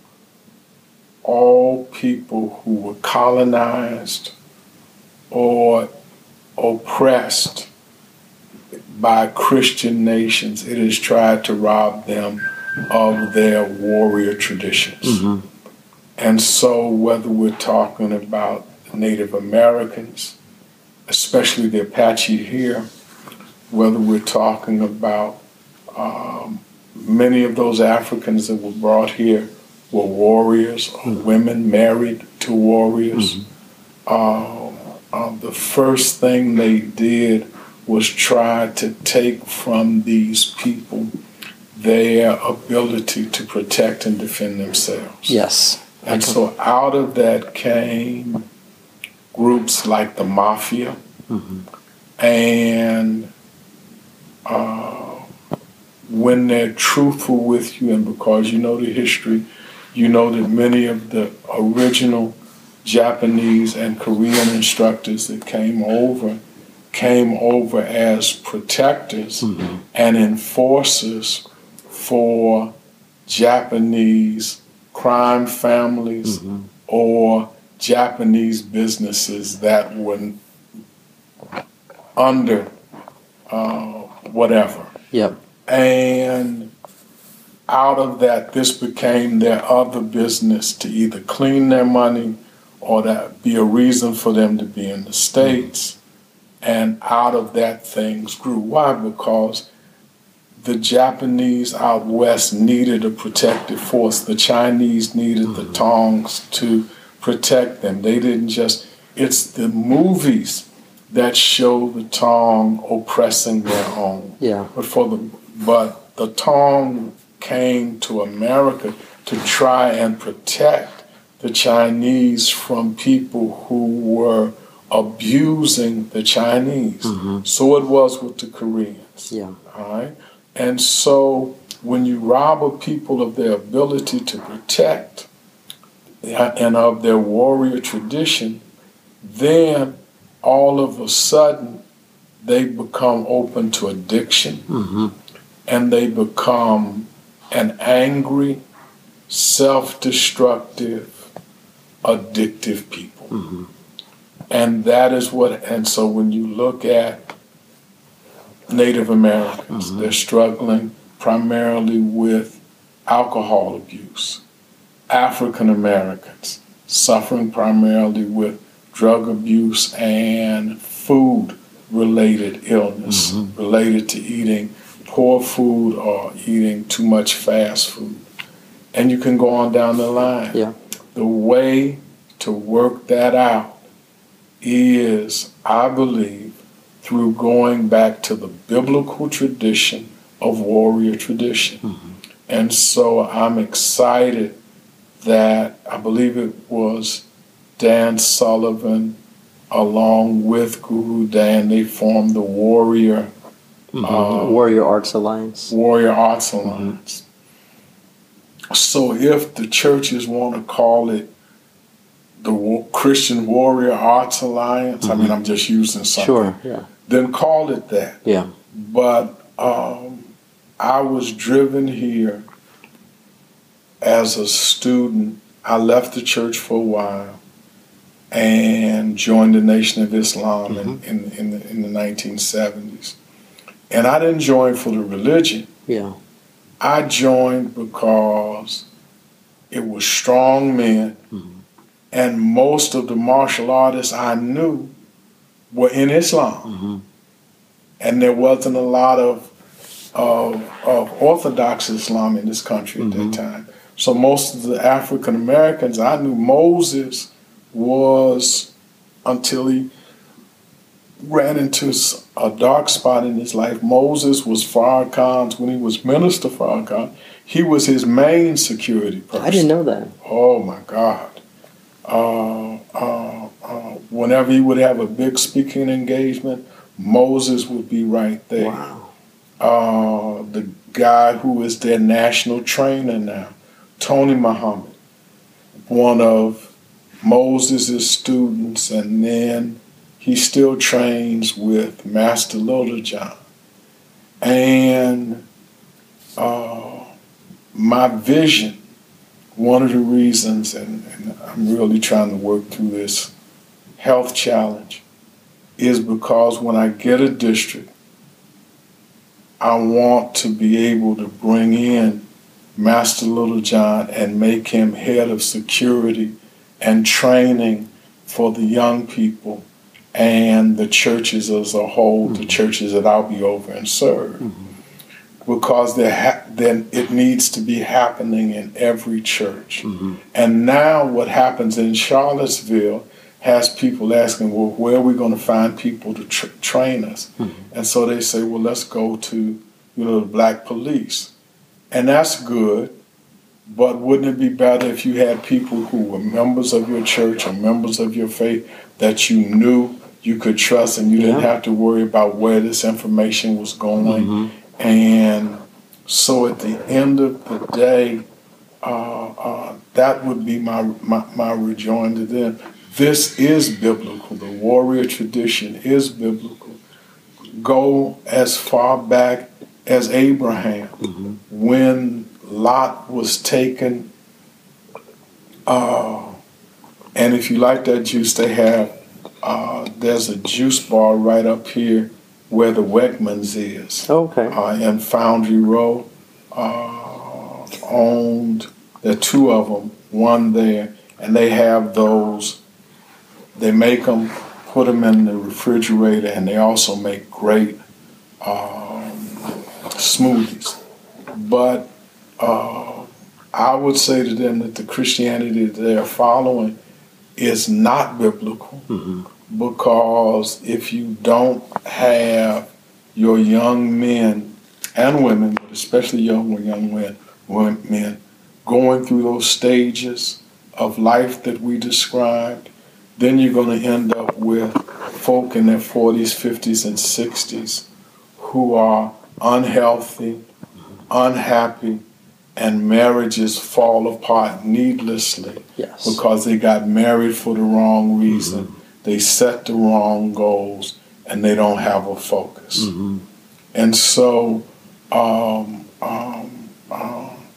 Speaker 2: all people who were colonized or oppressed by Christian nations. It has tried to rob them of their warrior traditions.
Speaker 1: Mm-hmm.
Speaker 2: And so whether we're talking about Native Americans, especially the Apache here, whether we're talking about um, many of those Africans that were brought here were warriors, or mm-hmm. women married to warriors. Mm-hmm. Um, um, the first thing they did was try to take from these people their ability to protect and defend themselves.
Speaker 1: Yes.
Speaker 2: And so out of that came groups like the Mafia, mm-hmm. and uh, when they're truthful with you, and because you know the history, you know that many of the original Japanese and Korean instructors that came over came over as protectors mm-hmm. and enforcers for Japanese crime families mm-hmm. or Japanese businesses that were under uh, whatever.
Speaker 1: Yep.
Speaker 2: And out of that, this became their other business to either clean their money or to be a reason for them to be in the States. And out of that, things grew. Why? Because the Japanese out west needed a protective force. The Chinese needed mm-hmm. the Tongs to protect them. They didn't just, it's the movies that show the Tong oppressing their own.
Speaker 1: Yeah.
Speaker 2: But for the but the Tong came to America to try and protect the Chinese from people who were abusing the Chinese. Mm-hmm. So it was with the Koreans.
Speaker 1: Yeah.
Speaker 2: All right. And so when you rob a people of their ability to protect and of their warrior tradition, then all of a sudden they become open to addiction, mm-hmm. and they become and angry, self-destructive, addictive people.
Speaker 1: Mm-hmm.
Speaker 2: And that is what, and so when you look at Native Americans, mm-hmm. they're struggling primarily with alcohol abuse. African Americans suffering primarily with drug abuse and food-related illness, mm-hmm. related to eating poor food or eating too much fast food. And you can go on down the line.
Speaker 1: Yeah.
Speaker 2: The way to work that out is, I believe, through going back to the biblical tradition of warrior tradition. Mm-hmm. And so I'm excited that I believe it was Dan Sullivan along with Guru Dan, they formed the Warrior
Speaker 1: mm-hmm.
Speaker 2: uh,
Speaker 1: Warrior Arts Alliance.
Speaker 2: Warrior Arts Alliance. Mm-hmm. So if the churches want to call it the Christian Warrior Arts Alliance, mm-hmm. I mean, I'm just using something.
Speaker 1: Sure, yeah.
Speaker 2: Then call it that.
Speaker 1: Yeah.
Speaker 2: But um, I was driven here as a student. I left the church for a while and joined the Nation of Islam mm-hmm. in, in, in, the, in the nineteen seventies. And I didn't join for the religion.
Speaker 1: Yeah.
Speaker 2: I joined because it was strong men, mm-hmm. and most of the martial artists I knew were in Islam. Mm-hmm. And there wasn't a lot of, of, of Orthodox Islam in this country mm-hmm. at that time. So most of the African Americans, I knew Moses was, until he ran into a dark spot in his life, Moses was Farrakhan's, when he was Minister Farrakhan, he was his main security person.
Speaker 1: I didn't know that.
Speaker 2: Oh my God. Uh, uh, uh, whenever he would have a big speaking engagement, Moses would be right there.
Speaker 1: Wow.
Speaker 2: Uh, the guy who is their national trainer now, Tony Muhammad, one of Moses' students, and then he still trains with Master Little John. And uh, my vision, one of the reasons, and, and I'm really trying to work through this health challenge, is because when I get a district, I want to be able to bring in Master Little John and make him head of security and training for the young people and the churches as a whole, mm-hmm. the churches that I'll be over and serve. Mm-hmm. Because ha- then it needs to be happening in every church. Mm-hmm. And now what happens in Charlottesville has people asking, well, where are we going to find people to tra- train us? Mm-hmm. And so they say, well, let's go to, you know, the Black Police. And that's good, but wouldn't it be better if you had people who were members of your church or members of your faith that you knew, you could trust, and you yeah. didn't have to worry about where this information was going? Mm-hmm. And so at the end of the day, uh, uh, that would be my, my, my rejoinder then. This is biblical. The warrior tradition is biblical. Go as far back as Abraham, mm-hmm. when Lot was taken. Uh, and if you like that juice, they have, uh, there's a juice bar right up here where the Wegmans is.
Speaker 1: Okay.
Speaker 2: Uh, in Foundry Row, uh, owned, there are two of them, one there, and they have those. They make them, put them in the refrigerator, and they also make great um, smoothies. But uh, I would say to them that the Christianity that they are following is not biblical, mm-hmm. because if you don't have your young men and women, but especially young young men, men going through those stages of life that we described, then you're going to end up with folk in their forties, fifties, and sixties who are unhealthy, unhappy, and marriages fall apart needlessly.
Speaker 1: Yes.
Speaker 2: Because they got married for the wrong reason, mm-hmm. they set the wrong goals, and they don't have a focus. Mm-hmm. And so um, um, um,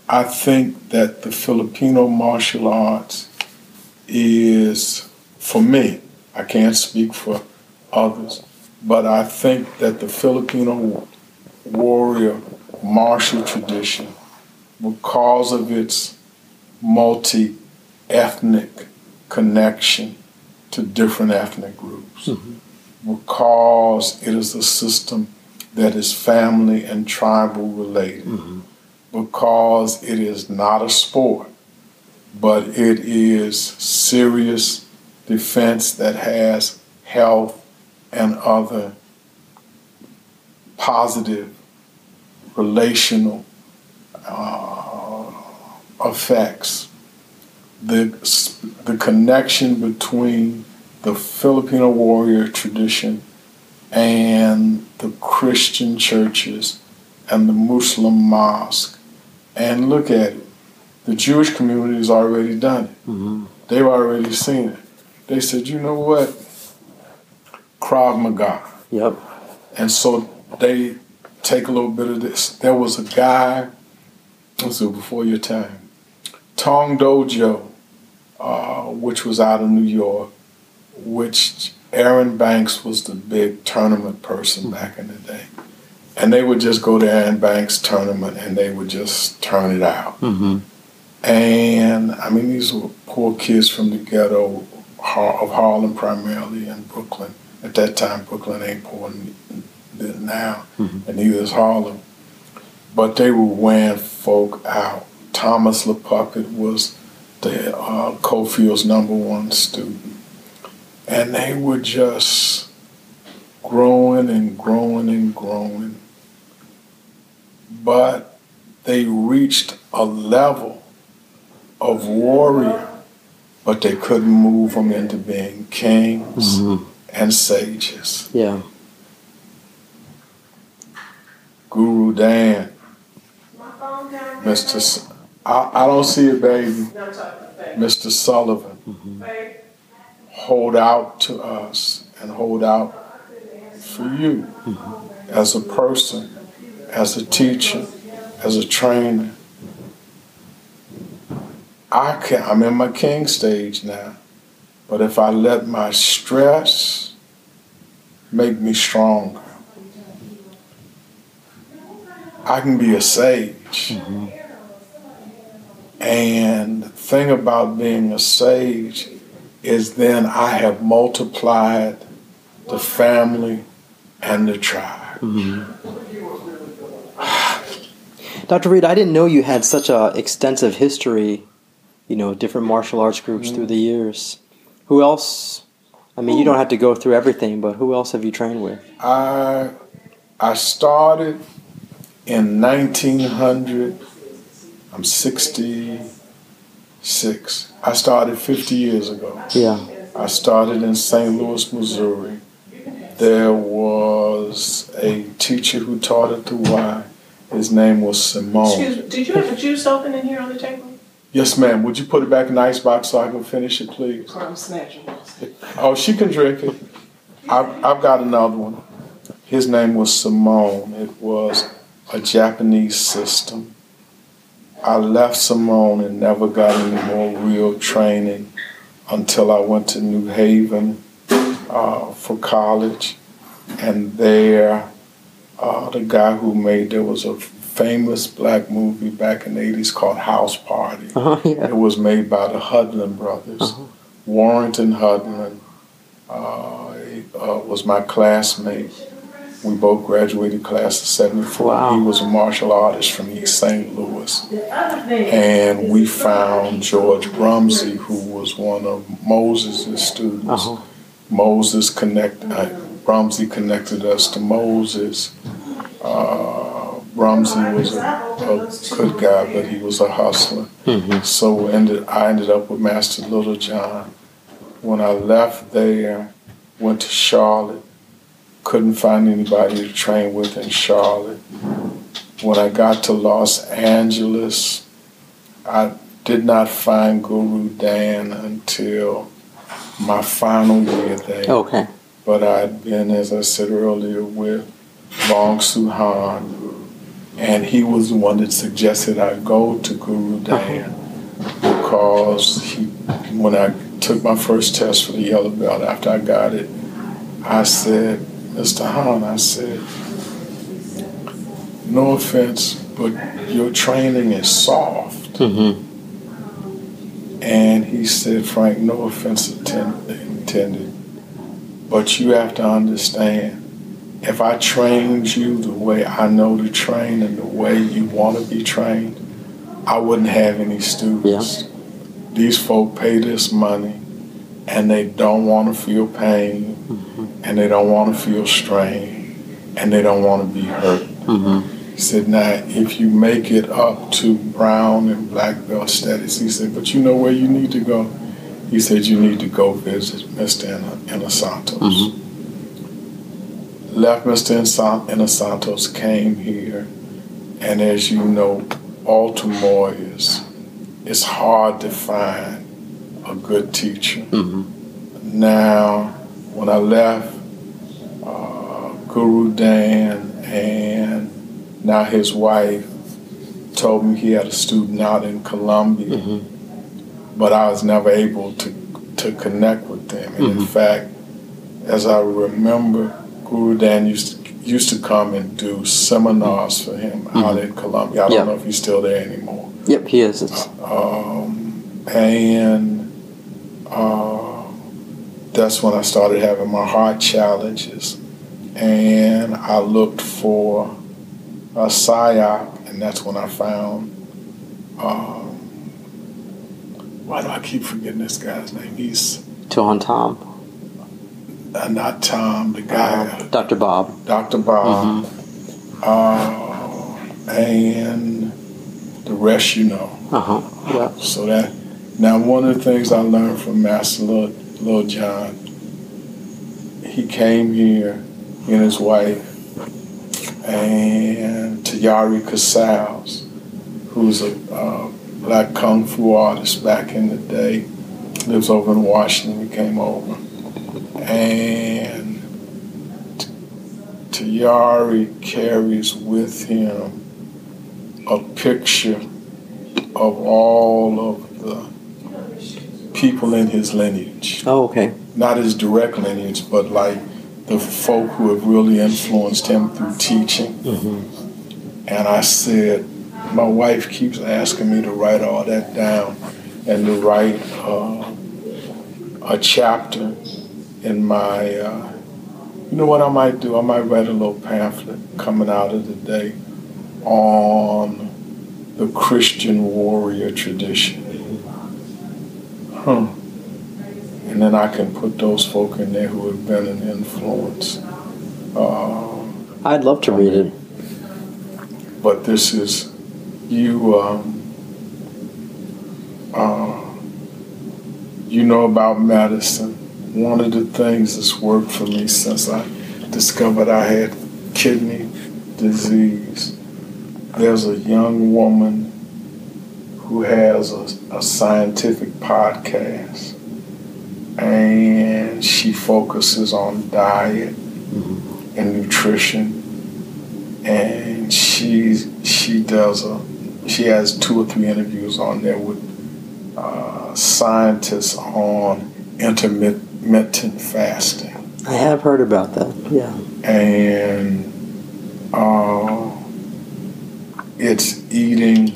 Speaker 2: I think that the Filipino martial arts is, for me, I can't speak for others, but I think that the Filipino warrior martial tradition, because of its multi-ethnic connection to different ethnic groups, mm-hmm. because it is a system that is family and tribal related, mm-hmm. because it is not a sport, but it is serious defense that has health and other positive relational uh, effects. The, the connection between the Filipino warrior tradition and the Christian churches and the Muslim mosque. And look at it. The Jewish community has already done it. Mm-hmm. They've already seen it. They said, you know what? Krav Maga.
Speaker 1: Yep.
Speaker 2: And so they take a little bit of this. There was a guy, let's see, before your time, Tong Dojo, uh, which was out of New York, which Aaron Banks was the big tournament person back in the day. And they would just go to Aaron Banks' tournament and they would just turn it out. Mm-hmm. And, I mean, these were poor kids from the ghetto of Harlem primarily and Brooklyn. At that time, Brooklyn ain't poor now, mm-hmm. and neither is Harlem. But they were wearing folk out. Thomas LePuckett was the uh, Cofield's number one student. And they were just growing and growing and growing. But they reached a level of warrior, but they couldn't move them into being kings mm-hmm. and sages.
Speaker 1: Yeah.
Speaker 2: Guru Dan, Mister S- I, I don't see it, baby. Mister Sullivan, mm-hmm. hold out to us and hold out for you mm-hmm. as a person, as a teacher, as a trainer. I can, I'm in my king stage now, but if I let my stress make me stronger, I can be a sage. Mm-hmm. And the thing about being a sage is then I have multiplied the family and the tribe.
Speaker 1: Mm-hmm. Doctor Reed, I didn't know you had such an extensive history, you know, different martial arts groups mm-hmm. through the years. Who else, I mean, you don't have to go through everything, but who else have you trained with?
Speaker 2: I I started in nineteen hundred, I'm sixty-six. I started fifty years ago.
Speaker 1: Yeah.
Speaker 2: I started in Saint Louis, Missouri. There was a teacher who taught at the Y. His name was Simone.
Speaker 3: Excuse me, did you have a juice open in here on the table?
Speaker 2: Yes, ma'am. Would you put it back in the icebox so I can finish it, please?
Speaker 3: I'm snatching it.
Speaker 2: Oh, she can drink it. I've, I've got another one. His name was Simone. It was a Japanese system. I left Simone and never got any more real training until I went to New Haven uh, for college. And there, uh, the guy who made, there was a famous black movie back in the eighties called House Party. Uh-huh, yeah. It was made by the Hudlin brothers. Uh-huh. Warrington Hudlin uh, uh, was my classmate. We both graduated class of seventy-four. Wow. He was a martial artist from East Saint Louis. And we found George Brumsey, who was one of Moses' students. Uh-huh. Moses connected, uh, Brumsey connected us to Moses. Uh, Brumsey was a, a good guy, but he was a hustler. Mm-hmm. So ended, I ended up with Master Littlejohn. When I left there, went to Charlotte. Couldn't find anybody to train with in Charlotte. When I got to Los Angeles, I did not find Guru Dan until my final year there.
Speaker 1: Okay.
Speaker 2: But I'd been, as I said earlier, with Bong Soo Han, And he was the one that suggested I go to Guru Dan because he, when I took my first test for the yellow belt, after I got it, I said, Mister Hahn, I said, no offense, but your training is soft.
Speaker 1: Mm-hmm.
Speaker 2: And he said, Frank, no offense intended, but you have to understand, if I trained you the way I know to train and the way you want to be trained, I wouldn't have any students.
Speaker 1: Yeah.
Speaker 2: These folk pay this money and they don't want to feel pain, mm-hmm. and they don't want to feel strain, and they don't want to be hurt.
Speaker 1: Mm-hmm.
Speaker 2: He said, now, if you make it up to brown and black belt status, he said, but you know where you need to go? He said, you need to go visit Mister Ina Santos.
Speaker 1: Mm-hmm.
Speaker 2: Left Mister Ina Santos, came here, and as you know, Baltimore is, it's hard to find a good teacher.
Speaker 1: Mm-hmm.
Speaker 2: Now, when I left uh, Guru Dan, and now his wife told me he had a student out in Columbia,
Speaker 1: mm-hmm.
Speaker 2: but I was never able to, to connect with them. And
Speaker 1: mm-hmm.
Speaker 2: in fact, as I remember, Guru Dan used to, used to come and do seminars for him mm-hmm. out in Columbia. I don't
Speaker 1: yep.
Speaker 2: know if he's still there anymore.
Speaker 1: Yep, he is. It's...
Speaker 2: Um, and uh, that's when I started having my heart challenges. And I looked for a S I O P, and that's when I found, um, why do I keep forgetting this guy's name? He's...
Speaker 1: Tuhan Tom.
Speaker 2: Uh, not Tom, the guy.
Speaker 1: Uh, Doctor Bob.
Speaker 2: Doctor Bob.
Speaker 1: Mm-hmm.
Speaker 2: Uh, and the rest you know.
Speaker 1: Uh-huh, yeah.
Speaker 2: So that, now one of the things I learned from Master Lil, Lil John, he came here, he and his wife, and Tayari Casals, who's a uh, black kung fu artist back in the day, lives over in Washington. He came over, and T- Tayari carries with him a picture of all of the people in his lineage.
Speaker 1: Oh, okay.
Speaker 2: Not his direct lineage, but like the folk who have really influenced him through teaching.
Speaker 1: Mm-hmm.
Speaker 2: And I said, my wife keeps asking me to write all that down and to write uh, a chapter in my, uh, you know what I might do? I might write a little pamphlet coming out of the day on the Christian warrior tradition. Huh. And then I can put those folk in there who have been an influence. Uh,
Speaker 1: I'd love to read it.
Speaker 2: But this is, you, um, uh, you know about medicine. One of the things that's worked for me since I discovered I had kidney disease, there's a young woman who has a, a scientific podcast, and she focuses on diet mm-hmm. and nutrition, and she she does a she has two or three interviews on there with uh, scientists on intermittent fasting.
Speaker 1: I have heard about that. Yeah,
Speaker 2: and uh, it's eating.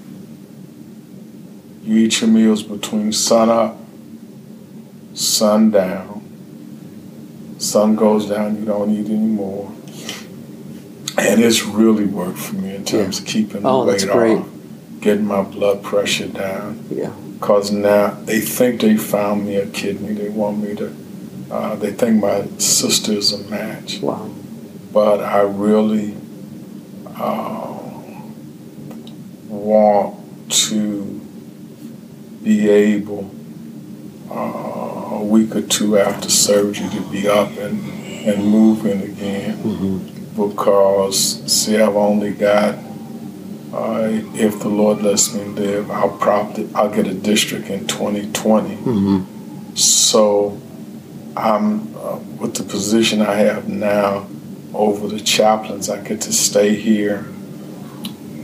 Speaker 2: You eat your meals between sun up, sun down. Sun goes down, you don't eat anymore. And it's really worked for me in terms yeah. of keeping the
Speaker 1: oh,
Speaker 2: weight
Speaker 1: that's great.
Speaker 2: off, getting my blood pressure down.
Speaker 1: Yeah.
Speaker 2: Because now they think they found me a kidney. They want me to, uh, they think my sister is a match.
Speaker 1: Wow.
Speaker 2: But I really uh, want to be able uh, a week or two after surgery to be up and, and moving again.
Speaker 1: Mm-hmm.
Speaker 2: Because, see, I've only got, uh, if the Lord lets me live, I'll probably, I'll get a district in twenty twenty.
Speaker 1: Mm-hmm.
Speaker 2: So I'm, uh, with the position I have now over the chaplains, I get to stay here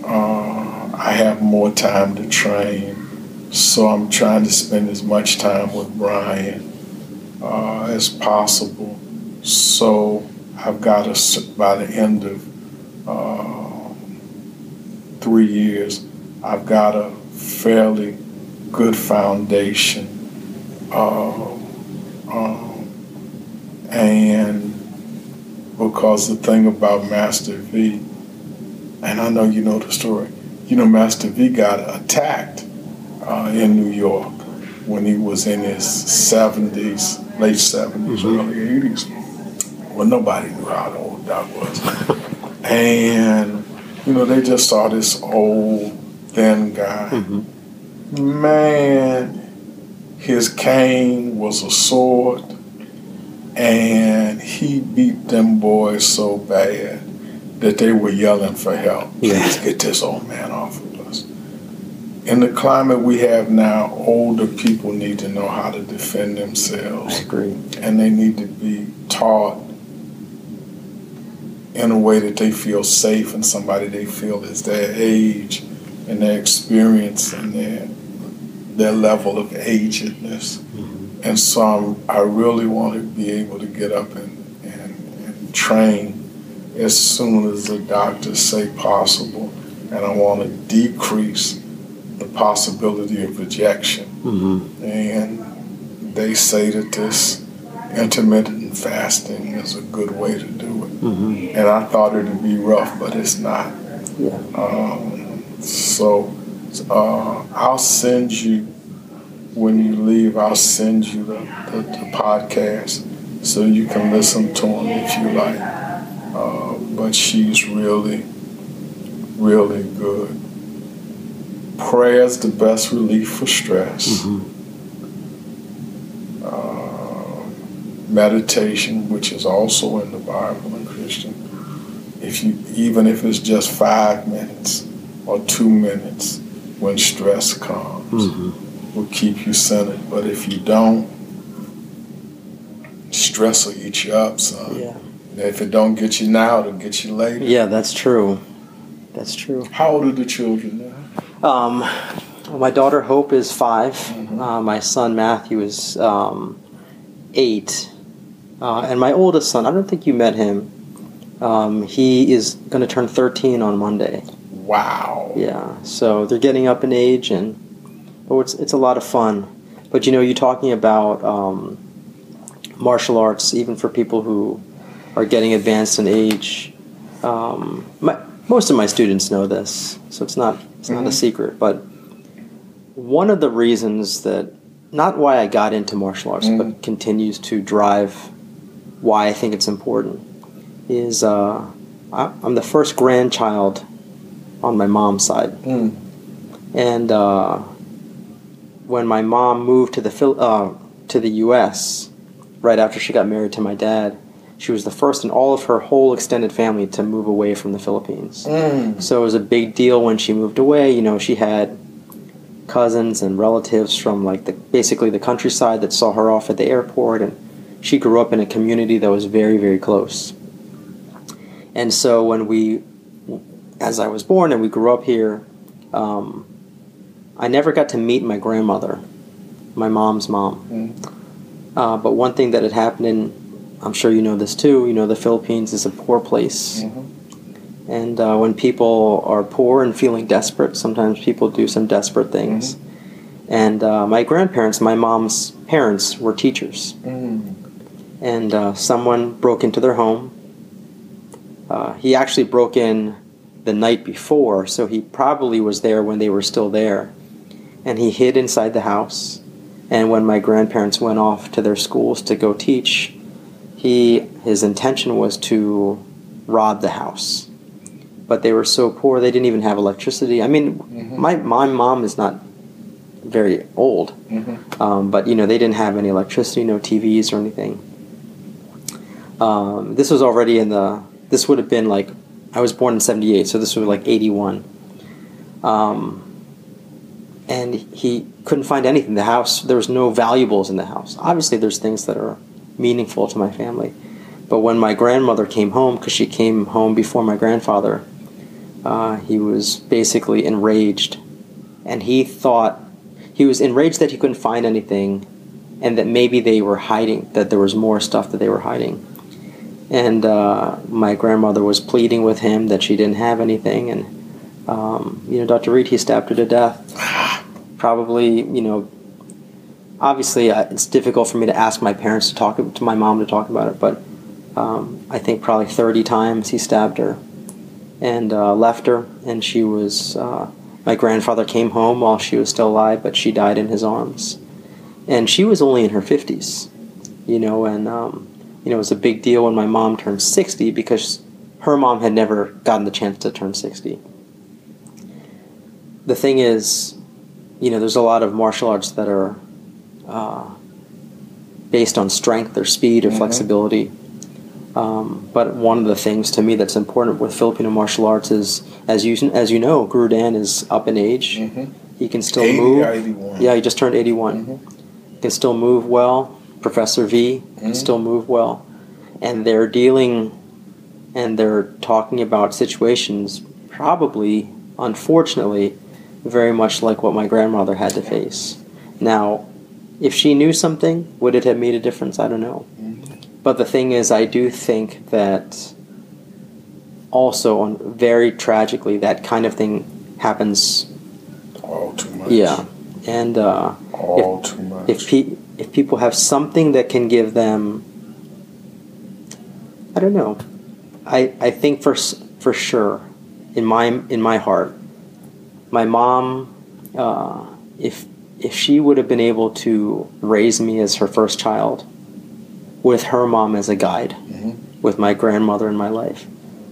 Speaker 2: uh, I have more time to train. So I'm trying to spend as much time with Brian uh, as possible. So I've got to, by the end of uh, three years, I've got a fairly good foundation. Uh, um, and because the thing about Master V, and I know you know the story, you know, Master V got attacked uh, in New York when he was in his seventies, late seventies, mm-hmm. early eighties. Well, nobody knew how old Doc was. And, you know, they just saw this old, thin guy. Mm-hmm. Man, his cane was a sword, and he beat them boys so bad that they were yelling for help.
Speaker 1: Yeah.
Speaker 2: Please get this old man off of us. In the climate we have now, older people need to know how to defend themselves.
Speaker 1: I agree.
Speaker 2: And they need to be taught in a way that they feel safe and somebody they feel is their age and their experience and their their level of agedness. Mm-hmm. And so I'm, I really want to be able to get up and, and, and train as soon as the doctors say possible. And I want to decrease the possibility of rejection. Mm-hmm. And they say that this intermittent fasting is a good way to do it. Mm-hmm. And I thought it would be rough, but it's not.
Speaker 1: Yeah.
Speaker 2: Um, so uh, I'll send you, when you leave, I'll send you the, the, the podcast so you can listen to them if you like. Uh, but she's really, really good. Prayer's the best relief for stress. Mm-hmm. Uh, meditation, which is also in the Bible and Christian. If you, even if it's just five minutes or two minutes when stress comes, mm-hmm. will keep you centered. But if you don't, stress will eat you up, son.
Speaker 1: Yeah.
Speaker 2: If it don't get you now, it'll get you later.
Speaker 1: Yeah, that's true. That's true.
Speaker 2: How old are the children now?
Speaker 1: Um, my daughter Hope is five. Mm-hmm. Uh, my son Matthew is um, eight. Uh, and my oldest son, I don't think you met him. Um, he is going to turn thirteen on Monday.
Speaker 2: Wow.
Speaker 1: Yeah, so they're getting up in age, and oh, it's it's a lot of fun. But you know, you're talking about um, martial arts, even for people who are getting advanced in age. Um, my, most of my students know this, so it's not it's not mm-hmm. a secret. But one of the reasons that, not why I got into martial arts, mm-hmm. but continues to drive why I think it's important, is uh, I, I'm the first grandchild on my mom's side. Mm. And uh, when my mom moved to the Phil- uh, to the U S right after she got married to my dad, she was the first in all of her whole extended family to move away from the Philippines. Mm. So it was a big deal when she moved away. You know, she had cousins and relatives from like the basically the countryside that saw her off at the airport, and she grew up in a community that was very, very close. And so when we, as I was born and we grew up here, um, I never got to meet my grandmother, my mom's mom. Mm. Uh, but one thing that had happened in, I'm sure you know this too, you know, the Philippines is a poor place. Mm-hmm. And uh, when people are poor and feeling desperate, sometimes people do some desperate things. Mm-hmm. And uh, my grandparents, my mom's parents, were teachers. Mm. And uh, someone broke into their home. Uh, he actually broke in the night before, so he probably was there when they were still there. And he hid inside the house. And when my grandparents went off to their schools to go teach, he his intention was to rob the house. But they were so poor, they didn't even have electricity. I mean, mm-hmm. my, my mom is not very old, mm-hmm. um, but, you know, they didn't have any electricity, no T Vs or anything. Um, this was already in the... This would have been like, I was born in seventy-eight, so this was like eighty-one. Um, and he couldn't find anything. The house, there was no valuables in the house. Obviously, there's things that are meaningful to my family. But when my grandmother came home, because she came home before my grandfather, Uh, he was basically enraged, and he thought he was enraged that he couldn't find anything, and that maybe they were hiding, that there was more stuff that they were hiding. And uh, my grandmother was pleading with him that she didn't have anything, and um, you know, Doctor Reed, he stabbed her to death. Probably, you know, obviously uh, it's difficult for me to ask my parents to talk to my mom to talk about it, but um, I think probably thirty times he stabbed her and uh, left her, and she was. Uh, my grandfather came home while she was still alive, but she died in his arms, and she was only in her fifties, you know, and um, you know, it was a big deal when my mom turned sixty because her mom had never gotten the chance to turn sixty. The thing is, you know, there's a lot of martial arts that are uh, based on strength or speed or mm-hmm. flexibility. Um, but one of the things to me that's important with Filipino martial arts is, as you as you know, Guru Dan is up in age. Mm-hmm. He can still
Speaker 2: eighty,
Speaker 1: move.
Speaker 2: eighty-one.
Speaker 1: Yeah, he just turned eighty-one. Mm-hmm. He can still move well. Professor V mm-hmm. can still move well. And they're dealing and they're talking about situations probably, unfortunately, very much like what my grandmother had to face. Now, if she knew something, would it have made a difference? I don't know. Mm-hmm. But the thing is, I do think that also, on very tragically, that kind of thing happens.
Speaker 2: All too much.
Speaker 1: Yeah, and uh,
Speaker 2: all
Speaker 1: if,
Speaker 2: too much.
Speaker 1: If pe- if people have something that can give them, I don't know. I I think for for sure, in my in my heart, my mom, uh, if if she would have been able to raise me as her first child, with her mom as a guide, mm-hmm. with my grandmother in my life,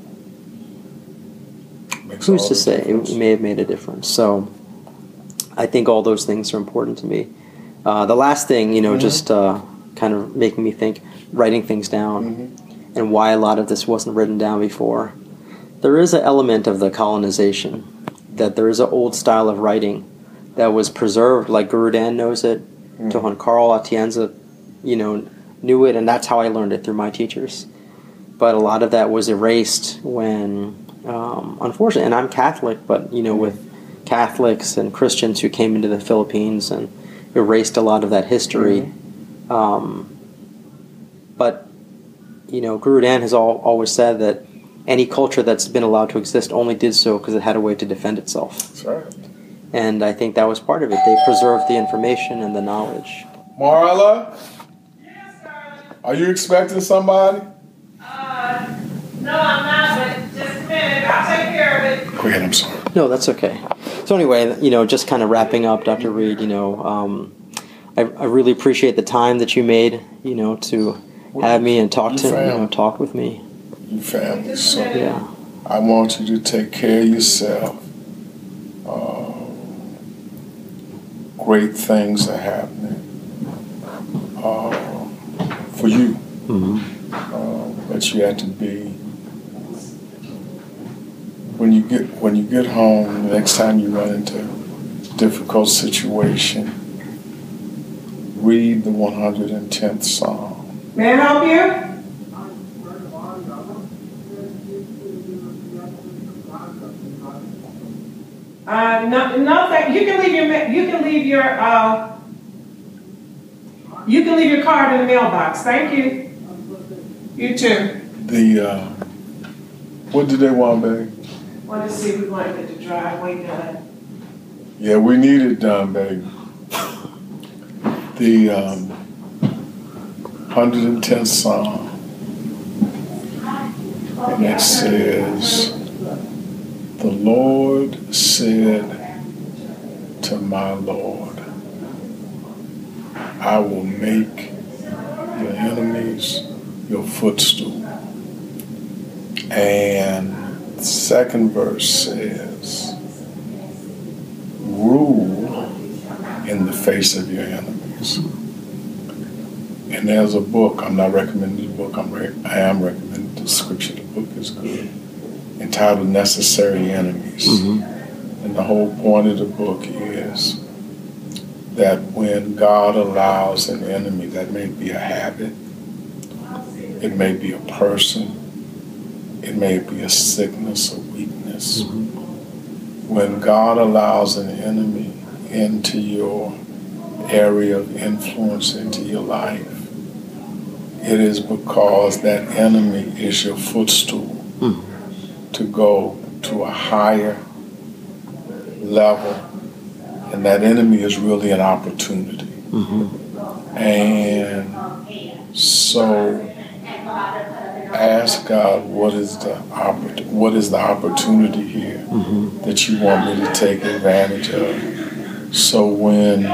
Speaker 1: Makes who's to say? It, it may have made a difference. So I think all those things are important to me. Uh, the last thing, you know, mm-hmm. just uh, kind of making me think, writing things down, mm-hmm. and why a lot of this wasn't written down before. There is an element of the colonization, that there is an old style of writing that was preserved, like Guru Dan knows it, mm-hmm. Tohon Karl Atienza, you know, knew it, and that's how I learned it, through my teachers. But a lot of that was erased when, um, unfortunately, and I'm Catholic, but, you know, with Catholics and Christians who came into the Philippines and erased a lot of that history. Mm-hmm. Um, but, you know, Guru Dan has all, always said that any culture that's been allowed to exist only did so because it had a way to defend itself.
Speaker 2: That's right.
Speaker 1: And I think that was part of it. They preserved the information and the knowledge.
Speaker 2: Marla? Are you expecting somebody?
Speaker 3: Uh, no, I'm not, but just a minute. I'll take care of it.
Speaker 2: Go ahead, I'm sorry.
Speaker 1: No, that's okay. So anyway, you know, just kind of wrapping up, Doctor Reed, you know, um, I, I really appreciate the time that you made, you know, to have me and talk to, you know, talk with me.
Speaker 2: You family. So
Speaker 1: yeah.
Speaker 2: I want you to take care of yourself. Uh, great things are happening. Uh, for you, mm-hmm. uh, that you have to be. When you get when you get home, the next time you run into a difficult situation, read the one hundred tenth Psalm.
Speaker 3: May I help you? Uh, no, no, thank you. Can leave your you can leave your uh. You can leave your card in the mailbox. Thank you. You too.
Speaker 2: The, uh, what did they want, baby?
Speaker 3: Want to see if we want to get the driveway done.
Speaker 2: Yeah, we need it done, baby. The um, one hundred tenth Psalm. And it says, the Lord said to my Lord, I will make your enemies your footstool. And the second verse says, rule in the face of your enemies. And there's a book, I'm not recommending the book, I'm re- I am recommending the scripture, the book is good, entitled Necessary Enemies. Mm-hmm. And the whole point of the book is that when God allows an enemy, that may be a habit, it may be a person, it may be a sickness, a weakness, weakness. When God allows an enemy into your area of influence, into your life, it is because that enemy is your footstool mm-hmm. to go to a higher level, and that enemy is really an opportunity. Mm-hmm. And so ask God, what is the oppor- what is the opportunity here mm-hmm. that you want me to take advantage of? So when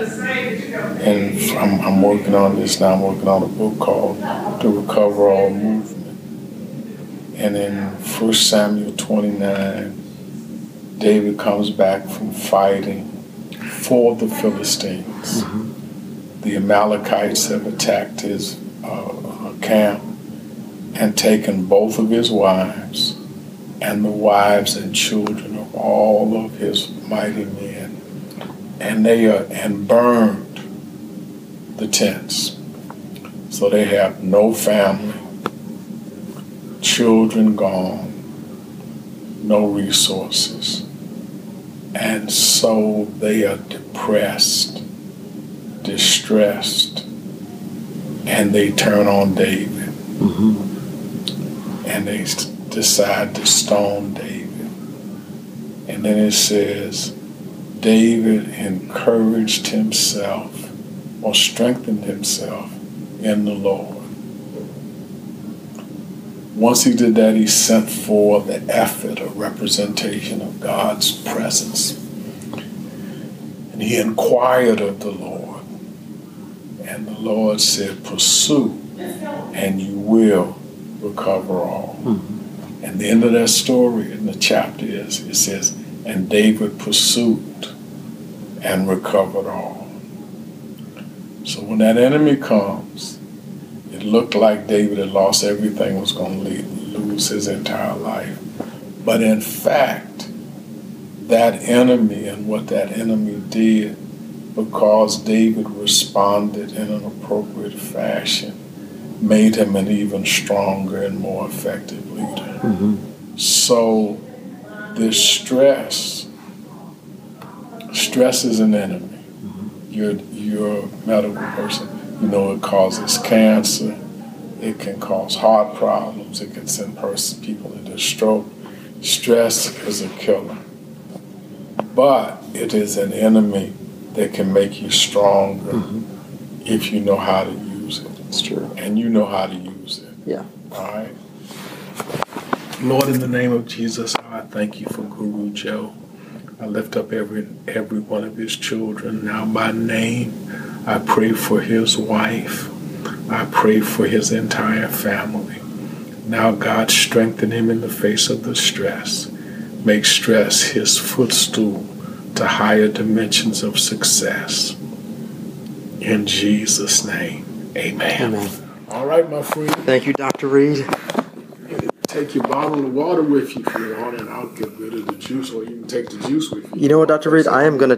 Speaker 2: And I'm, I'm working on this now. I'm working on a book called The Recover All Movement. And in First Samuel twenty-nine, David comes back from fighting for the Philistines. Mm-hmm. The Amalekites have attacked his uh, camp and taken both of his wives and the wives and children of all of his mighty men. And they are and burned the tents. So they have no family, children gone, no resources. And so they are depressed, distressed, and they turn on David. Mm-hmm. And they decide to stone David. And then it says, David encouraged himself or strengthened himself in the Lord. Once he did that, he sent forth the effort, a representation of God's presence. And he inquired of the Lord. And the Lord said, pursue, and you will recover all. Mm-hmm. And the end of that story in the chapter is, it says, and David pursued and recovered all. So when that enemy comes, it looked like David had lost everything, was going to lose his entire life. But in fact, that enemy and what that enemy did, because David responded in an appropriate fashion, made him an even stronger and more effective leader. Mm-hmm. So this stress, stress is an enemy. You're, you're a medical person. You know it causes cancer. It can cause heart problems. It can send person, people into stroke. Stress is a killer. But it is an enemy that can make you stronger mm-hmm. if you know how to use it.
Speaker 1: It's true.
Speaker 2: And you know how to use it.
Speaker 1: Yeah.
Speaker 2: All right? Lord, in the name of Jesus, I thank you for Guru Joe. I lift up every every one of his children now by name. I pray for his wife. I pray for his entire family. Now, God, strengthen him in the face of the stress. Make stress his footstool to higher dimensions of success. In Jesus' name, amen.
Speaker 1: Amen.
Speaker 2: All right, my friend.
Speaker 1: Thank you, Doctor Reed.
Speaker 2: Take your bottle of water with you if you want, and I'll get rid of the juice, or you can take the juice with you.
Speaker 1: You know what, Doctor Reed? I am going to